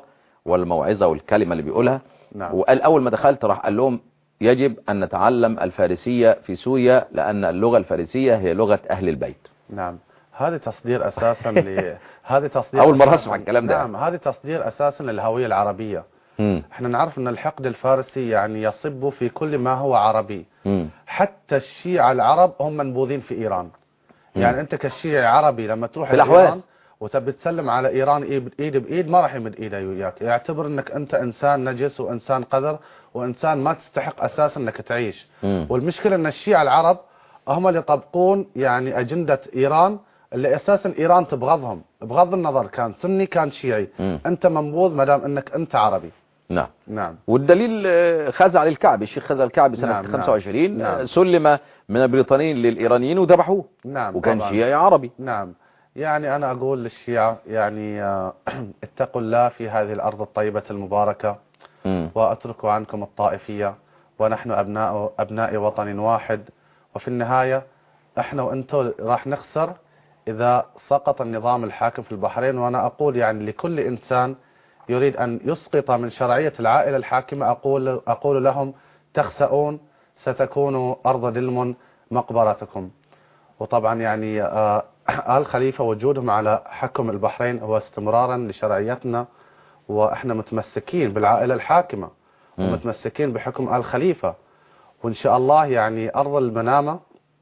والموعظة والكلمة اللي بيقولها. نعم. وقال أول ما دخلت راح قال لهم يجب أن نتعلم الفارسية في سوريا لأن اللغة الفارسية هي لغة أهل البيت. نعم. هذا تصدير أساسا ل هذا تصدير أول مرة أسمع الكلام ده. نعم. هذا تصدير أساسا للهوية العربية. مم. احنا نعرف أن الحقد الفارسي يعني يصب في كل ما هو عربي. مم. حتى الشيعة العرب هم منبوذين في إيران. مم. يعني أنت كشيعي عربي لما تروح إيران وتبي تسلم على إيران إيد بإيد ما راح يمد إيده وياك، يعتبر أنك أنت إنسان نجس وإنسان قذر وإنسان ما تستحق أساسا أنك تعيش. مم. والمشكلة أن الشيعة العرب هم اللي يطبقون يعني أجندة إيران اللي أساسا إيران تبغضهم بغض النظر كان سني كان شيعي. مم. أنت منبوذ ما دام أنك أنت عربي. نعم. نعم. والدليل خزع الكعبي، الشيخ خزع الكعبي سنة نعم. خمسة وعشرين نعم. سلم من البريطانيين للإيرانيين وذبحوه. نعم. وكان طبعاً. شيعي عربي. نعم. يعني أنا أقول للشيعة يعني اتقوا الله في هذه الأرض الطيبة المباركة م. وأتركوا عنكم الطائفية ونحن أبناء أبناء وطن واحد، وفي النهاية احنا وانتم راح نخسر إذا سقط النظام الحاكم في البحرين. وأنا أقول يعني لكل إنسان يريد أن يسقط من شرعية العائلة الحاكمة أقول أقول لهم تخسؤون ستكون أرض دلم مقبرتكم. وطبعا يعني آه آل خليفة وجودهم على حكم البحرين هو استمرارا لشرعيتنا، وإحنا متمسكين بالعائلة الحاكمة م. ومتمسكين بحكم آل خليفة، وإن شاء الله يعني أرض المنامة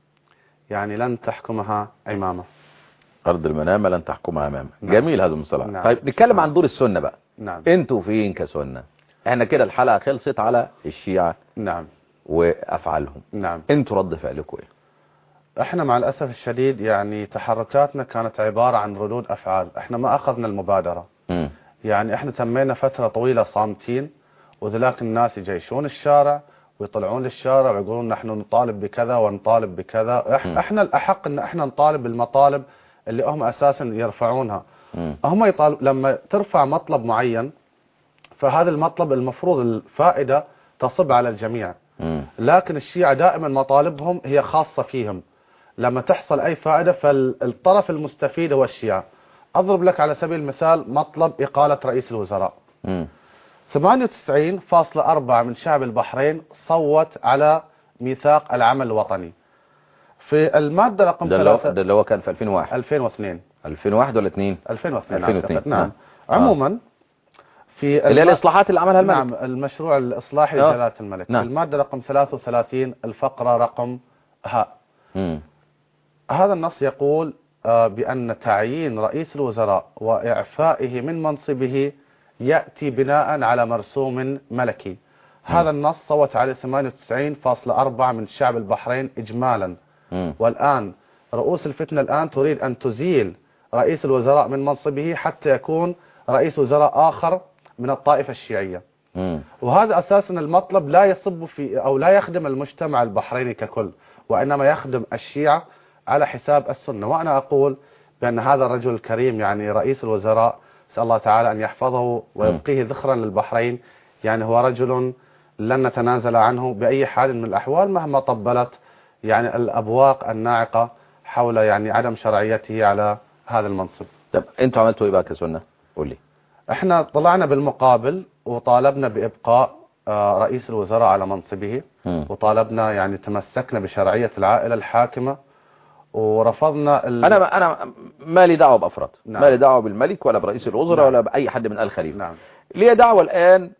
يعني لن تحكمها عمامة. أرض المنامة لن تحكمها عمامة. نعم. جميل هذا المصطلح. نعم. طيب نتكلم عن دور السنة بقى. نعم. انتوا فين كسنة؟ احنا كده الحلقة خلصت على الشيعة. نعم. وأفعالهم. نعم. انتوا رد فعلكم ايه؟ احنا مع الأسف الشديد يعني تحركاتنا كانت عبارة عن ردود أفعال، احنا ما أخذنا المبادرة. م. يعني احنا تمينا فترة طويلة صامتين، وذلاك الناس يجيشون الشارع ويطلعون للشارع ويقولون نحن نطالب بكذا ونطالب بكذا. إح احنا الأحق ان احنا نطالب بالمطالب اللي هم أساسا يرفعونها. م. هم يطالب لما ترفع مطلب معين فهذا المطلب المفروض الفائدة تصب على الجميع. م. لكن الشيعة دائما مطالبهم هي خاصة فيهم، لما تحصل أي فائدة فالطرف المستفيد هو الشيعة. أضرب لك على سبيل المثال مطلب إقالة رئيس الوزراء. م. ثمانية وتسعين فاصلة أربعة من شعب البحرين صوت على ميثاق العمل الوطني. في المادة رقم ثلاثة ده اللي هو كان في ألفين وواحد ألفين واثنين ألفين وواحد ولا اثنين ألفين واثنين ألفين واثنين. نعم. نعم. عموما في اللي هي الإصلاحات اللي عملها الملك. نعم المشروع الإصلاحي لجلالة الملك. نعم. المادة رقم ثلاثة وثلاثين الفقرة رقم هاء. م. هذا النص يقول بأن تعيين رئيس الوزراء وإعفائه من منصبه يأتي بناء على مرسوم ملكي. هذا النص صوت عليه ثمانية وتسعين فاصلة أربعة من شعب البحرين إجمالا. م. والآن رؤوس الفتنة الآن تريد أن تزيل رئيس الوزراء من منصبه حتى يكون رئيس وزراء آخر من الطائفة الشيعية. م. وهذا أساسا المطلب لا يصب في أو لا يخدم المجتمع البحريني ككل، وإنما يخدم الشيعة على حساب السنة. وأنا أقول بأن هذا الرجل الكريم يعني رئيس الوزراء أسأل الله تعالى أن يحفظه ويبقيه ذخرا للبحرين، يعني هو رجل لن نتنازل عنه بأي حال من الأحوال مهما طبلت يعني الأبواق الناعقة حول يعني عدم شرعيته على هذا المنصب. طب أنتوا عملتوا إيه بقى كسنة؟ قول لي. احنا طلعنا بالمقابل وطالبنا بإبقاء رئيس الوزراء على منصبه، م. وطالبنا يعني تمسكنا بشرعية العائلة الحاكمة، ورفضنا ال... انا انا ما لي دعوه بافراد. نعم. ما لي دعوه بالملك ولا برئيس الوزراء. نعم. ولا باي حد من ال خليفه. نعم. لي دعوه الان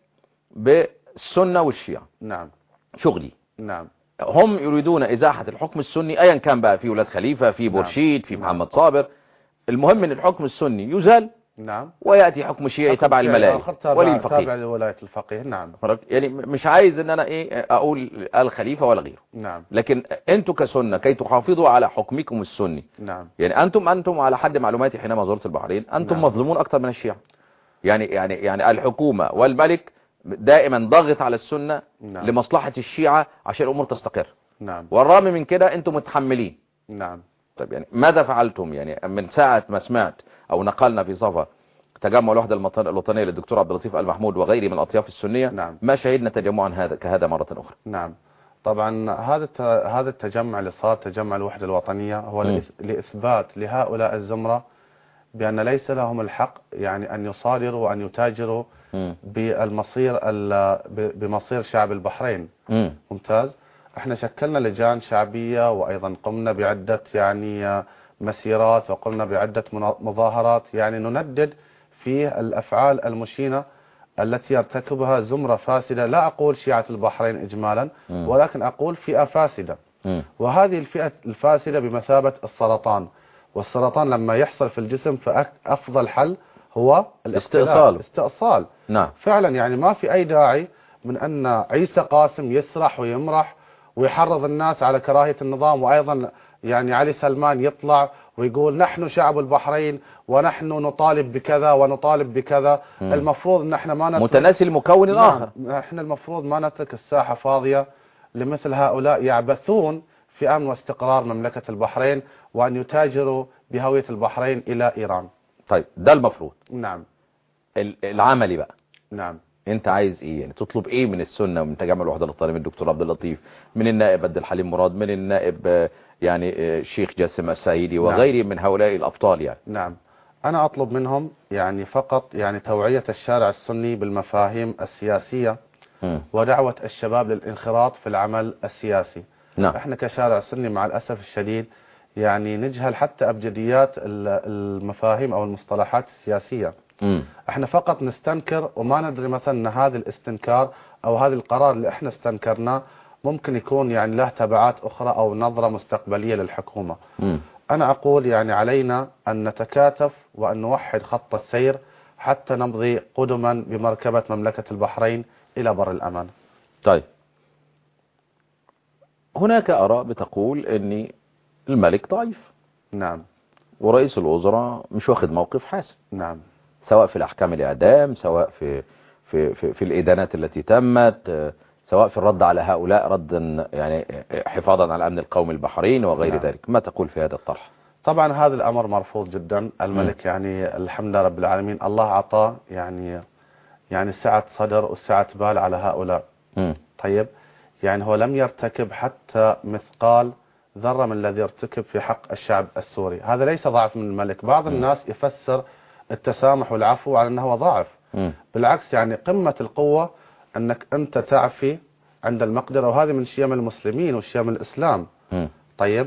بالسنه والشيعه. نعم. شغلي. نعم. هم يريدون ازاحه الحكم السني ايا كان بقى، في ولاد خليفه، في بورشيد، في محمد صابر. المهم ان الحكم السني يزال. نعم. وياتي حكم شيعي تبع الملاك ولي الفقيه تابع لولايه الفقيه. نعم. يعني مش عايز ان انا ايه اقول ال خليفه ولا غيره. نعم. لكن انتوا كسنه كي تحافظوا على حكمكم السني. نعم. يعني انتم انتم على حد معلوماتي حينما زرت البحرين انتم نعم. مظلومون اكثر من الشيعة. يعني يعني يعني الحكومه والملك دائما ضاغط على السنه. نعم. لمصلحه الشيعة عشان الامور تستقر. نعم. والرغم من كده انتم متحملين. نعم. طيب يعني ماذا فعلتم؟ يعني من ساعه ما سمعت او نقلنا في صفا تجمع الوحدة الوطنية للدكتور عبد اللطيف آل محمود وغيره من الأطياف السنية. نعم. ما شهدنا تجمعا هذا كهذا مرة أخرى. نعم. طبعا هذا هذا التجمع اللي صار تجمع الوحدة الوطنية هو م. لإثبات لهؤلاء الزمرة بأن ليس لهم الحق يعني أن يصادروا وأن يتاجروا بالمصير بمصير شعب البحرين. م. ممتاز. احنا شكلنا لجان شعبية وأيضا قمنا بعدة يعني مسيرات وقمنا بعدة مظاهرات يعني نندد فيه الأفعال المشينة التي يرتكبها زمرة فاسدة. لا أقول شيعة البحرين إجمالا م. ولكن أقول فئة فاسدة. م. وهذه الفئة الفاسدة بمثابة السرطان، والسرطان لما يحصل في الجسم فأفضل حل هو الاستئصال. استئصال. نعم. فعلا يعني ما في أي داعي من أن عيسى قاسم يسرح ويمرح ويحرض الناس على كراهية النظام، وأيضا يعني علي سلمان يطلع ويقول نحن شعب البحرين ونحن نطالب بكذا ونطالب بكذا. م. المفروض ان احنا ما نترك متناسي المكون الآخر. نعم. احنا المفروض ما نترك الساحة فاضية لمثل هؤلاء يعبثون في أمن واستقرار مملكة البحرين وأن يتاجروا بهوية البحرين إلى إيران. طيب ده المفروض. نعم. العملي بقى. نعم. انت عايز ايه يعني؟ تطلب ايه من السنة ومن تجمع الوحدة للطالب الدكتور عبد اللطيف، من النائب عبد الحليم مراد، من النائب يعني الشيخ جاسم السعيدي وغيره؟ نعم. من هؤلاء الأبطال يعني. نعم. أنا أطلب منهم يعني فقط يعني توعية الشارع السني بالمفاهيم السياسية م. ودعوة الشباب للانخراط في العمل السياسي. نعم. احنا كشارع سني مع الأسف الشديد يعني نجهل حتى أبجديات المفاهيم أو المصطلحات السياسية. م. احنا فقط نستنكر وما ندري مثلا ان هذا الاستنكار او هذا القرار اللي احنا استنكرناه ممكن يكون يعني له تبعات اخرى او نظرة مستقبلية للحكومة. م. انا اقول يعني علينا ان نتكاتف وان نوحد خط السير حتى نمضي قدما بمركبة مملكة البحرين الى بر الامان. طيب هناك آراء بتقول ان الملك ضعيف. نعم. ورئيس الوزراء مش واخد موقف حاسم. نعم. سواء في الأحكام الإعدام، سواء في في في, في الإدانات التي تمت، سواء في الرد على هؤلاء ردا يعني حفاظا على الأمن القومي البحرين وغير نعم. ذلك. ما تقول في هذا الطرح؟ طبعا هذا الأمر مرفوض جدا. الملك م. يعني الحمد لله رب العالمين الله عطاه يعني يعني سعة صدر وسعة بال على هؤلاء. م. طيب يعني هو لم يرتكب حتى مثقال ذرة من الذي يرتكب في حق الشعب السوري. هذا ليس ضعف من الملك. بعض م. الناس يفسر التسامح والعفو على أنه ضعف. م. بالعكس يعني قمة القوة أنك أنت تعفي عند المقدرة، وهذه من شيم المسلمين وشيم الإسلام. م. طيب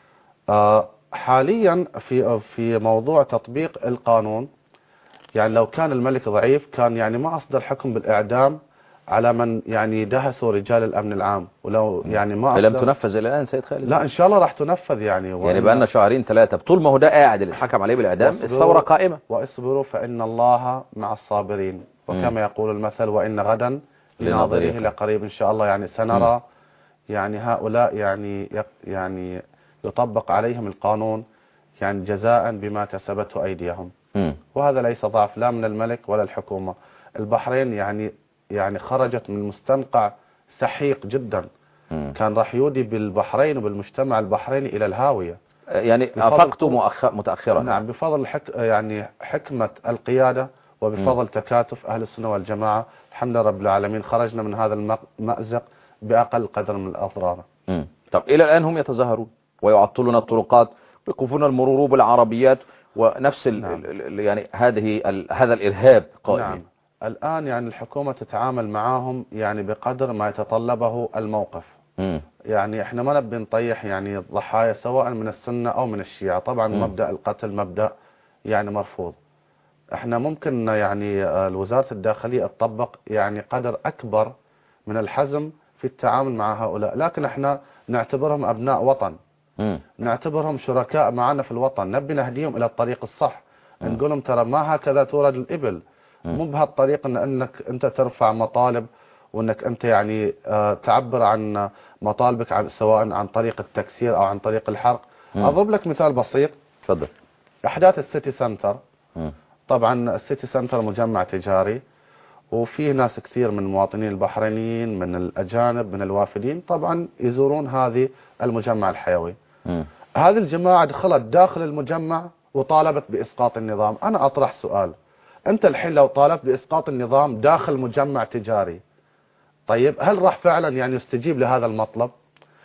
آه حاليا في في موضوع تطبيق القانون يعني لو كان الملك ضعيف كان يعني ما أصدر حكم بالإعدام على من يعني دهسوا رجال الأمن العام، ولو يعني ما لم تنفذ الآن الآن سيد خالد؟ لا إن شاء الله راح تنفذ يعني. يعني بقى لنا شهرين ثلاثة طول ما هو ده قاعد اللي اتحكم عليه بالإعدام الثورة قائمة. واصبروا فإن الله مع الصابرين، وكما يقول المثل وإن غدا لناظره لقريب. إن شاء الله يعني سنرى م. يعني هؤلاء يعني يعني يطبق عليهم القانون يعني جزاء بما كسبته أيديهم. م. وهذا ليس ضعف لا من الملك ولا الحكومة. البحرين يعني يعني خرجت من مستنقع سحيق جدا. م. كان راح يودي بالبحرين وبالمجتمع البحريني إلى الهاوية. يعني أفقت متأخرا. نعم بفضل حك يعني حكمة القيادة وبفضل م. تكاتف أهل السنة والجماعة الحمد لله رب العالمين خرجنا من هذا المأزق بأقل قدر من الأضرار. م. طب إلى الآن هم يتظاهرون ويعطلون الطرقات ويقفون المرور بالعربيات ونفس نعم. ال يعني هذه هذا الإرهاب قائم. نعم. الآن يعني الحكومة تتعامل معاهم يعني بقدر ما يتطلبه الموقف. م. يعني احنا ما نبي نطيح يعني الضحايا سواء من السنة أو من الشيعة. طبعا م. مبدأ القتل مبدأ يعني مرفوض. احنا ممكن يعني الوزارة الداخلية تطبق يعني قدر أكبر من الحزم في التعامل مع هؤلاء، لكن احنا نعتبرهم أبناء وطن. م. نعتبرهم شركاء معنا في الوطن، نبي نهديهم إلى الطريق الصح. م. نقول لهم ترى ما هكذا تورد الإبل، مو بهالطريقة إن انك انت ترفع مطالب وانك انت يعني آه تعبر عن مطالبك عن سواء عن طريق التكسير او عن طريق الحرق. م. اضرب لك مثال بسيط. تفضل. احداث السيتي سنتر. م. طبعا السيتي سنتر مجمع تجاري وفيه ناس كثير من المواطنين البحرينيين من الاجانب من الوافدين طبعا يزورون هذه المجمع الحيوي. م. هذه الجماعة دخلت داخل المجمع وطالبت باسقاط النظام. انا اطرح سؤال، انت الحين لو طالبت باسقاط النظام داخل مجمع تجاري، طيب هل راح فعلا يعني يستجيب لهذا المطلب؟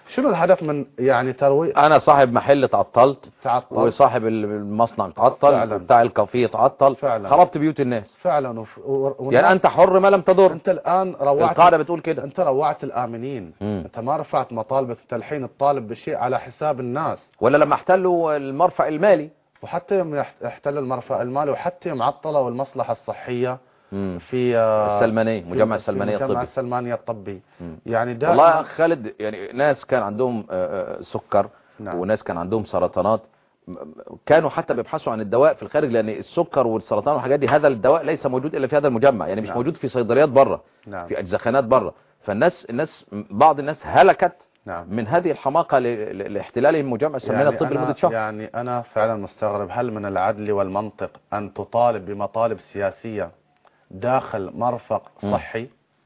شنو الهدف من يعني ترويج؟ انا صاحب محل تعطلت تعطل، وصاحب المصنع تعطل، بتاع الكافيه تعطل، خربت بيوت الناس فعلا. وف... و... يعني انت حر ما لم تضر. انت الان روعت، القاعده بتقول كده، انت روعت الامنين. مم. انت ما رفعت مطالبك، انت الحين تطالب بشيء على حساب الناس. ولا لما احتلوا المرفأ المالي، وحتى يوم احتلوا المرفأ المالي، وحتى يوم عطلوا المصلحه الصحيه مم. في السلمانيه، مجمع السلمانيه الطبي، مجمع السلمانيه الطبي. مم. يعني ده والله يا خالد، يعني ناس كان عندهم سكر، نعم. وناس كان عندهم سرطانات، كانوا حتى بيبحثوا عن الدواء في الخارج، لان السكر والسرطان والحاجات دي هذا الدواء ليس موجود الا في هذا المجمع، يعني مش نعم. موجود في صيدليات بره، نعم. في اجزخانات بره. فالناس الناس بعض الناس هلكت نعم. من هذه الحماقه لاحتلالهم مجمع السلمانيه يعني الطبي لمده شهر. يعني انا فعلا مستغرب، هل من العدل والمنطق ان تطالب بمطالب سياسيه داخل مرفق صحي؟ م.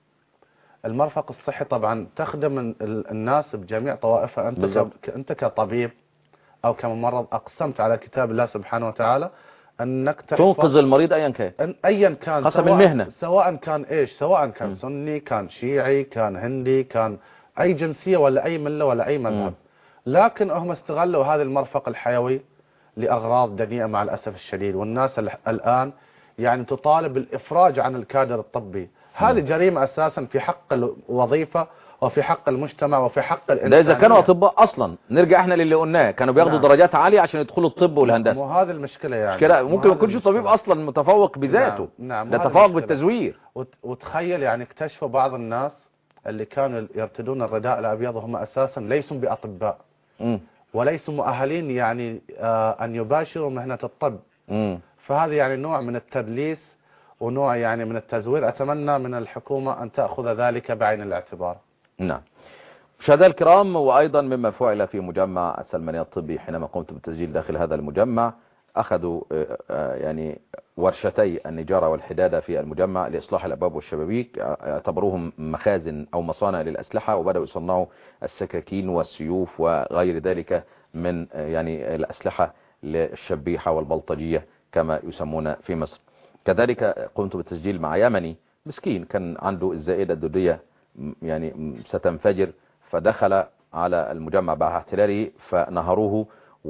المرفق الصحي طبعا تخدم الناس بجميع طوائفها. انت ك... انت كطبيب او كممرض اقسمت على كتاب الله سبحانه وتعالى انك تنقذ المريض ايا كان، ايا كان قسم المهنه، سواء كان ايش، سواء كان م. سني، كان شيعي، كان هندي، كان اي جنسيه ولا اي مله ولا اي مذهب. م. لكن هم استغلوا هذا المرفق الحيوي لاغراض دنيئه مع الاسف الشديد، والناس الان يعني تطالب بالافراج عن الكادر الطبي. هذه جريمه اساسا في حق الوظيفه وفي حق المجتمع وفي حق الانسان. ده اذا كانوا اطباء اصلا، نرجع احنا للي قلناه، كانوا بياخدوا نعم. درجات عاليه عشان يدخلوا الطب والهندسه. وهذه المشكله يعني مشكله، ممكن ما يكونش طبيب اصلا متفوق بذاته. نعم. نعم. ده تفوق بالتزوير. وتخيل يعني اكتشفوا بعض الناس اللي كانوا يرتدون الرداء الابيض وهم اساسا ليسوا باطباء م. وليسوا مؤهلين يعني آه ان يباشروا مهنه الطب. م. فهذا يعني نوع من التدليس ونوع يعني من التزوير. أتمنى من الحكومة أن تأخذ ذلك بعين الاعتبار. نعم. مشاهدينا الكرام، وأيضا مما فعل في مجمع السلمانية الطبي حينما قمت بالتسجيل داخل هذا المجمع، أخذوا يعني ورشتي النجارة والحدادة في المجمع لإصلاح الأبواب والشبابيك، اعتبروهم مخازن أو مصانع للأسلحة، وبدأوا يصنعوا السكاكين والسيوف وغير ذلك من يعني الأسلحة للشبيحة والبلطجية كما يسمون في مصر. كذلك قمت بالتسجيل مع يمني مسكين كان عنده الزائدة الدودية يعني ستنفجر، فدخل على المجمع بعد احتلاله فنهروه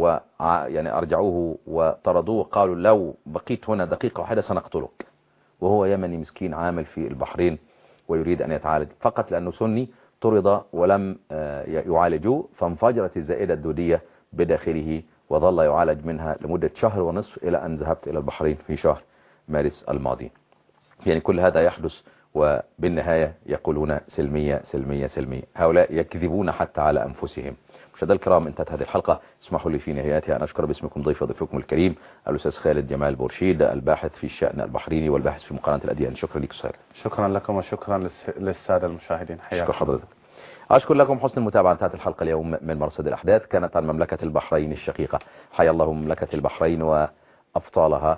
ويعني أرجعوه وطردوه، قالوا لو بقيت هنا دقيقة واحدة سنقتلك. وهو يمني مسكين عامل في البحرين ويريد أن يتعالج، فقط لأنه سني طرد ولم يعالجوه، فانفجرت الزائدة الدودية بداخله وظل يعالج منها لمدة شهر ونصف إلى أن ذهبت إلى البحرين في شهر مارس الماضي. يعني كل هذا يحدث وبالنهاية يقولون سلمية سلمية سلمية. هؤلاء يكذبون حتى على أنفسهم. مشاهدينا الكرام، انتهت هذه الحلقة. اسمحوا لي في نهايتها أن أشكر باسمكم ضيف ضيفكم الكريم الأستاذ خالد جمال بورشيد، الباحث في الشأن البحريني والباحث في مقارنة الأديان. شكرا لك أستاذ. شكرا لكم وشكرا للسادة المشاهدين. حياكم. شكرا حضرتك. أشكر لكم حسن المتابعة. انتهت الحلقة اليوم من مرصد الأحداث، كانت عن مملكة البحرين الشقيقة. حيا الله مملكة البحرين وأبطالها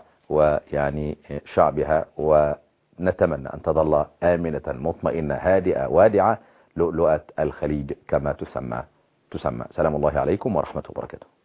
ويعني شعبها، ونتمنى أن تظل آمنة مطمئنة هادئة وادعة، لؤلؤة الخليج كما تسمى تسمى. سلام الله عليكم ورحمة وبركاته.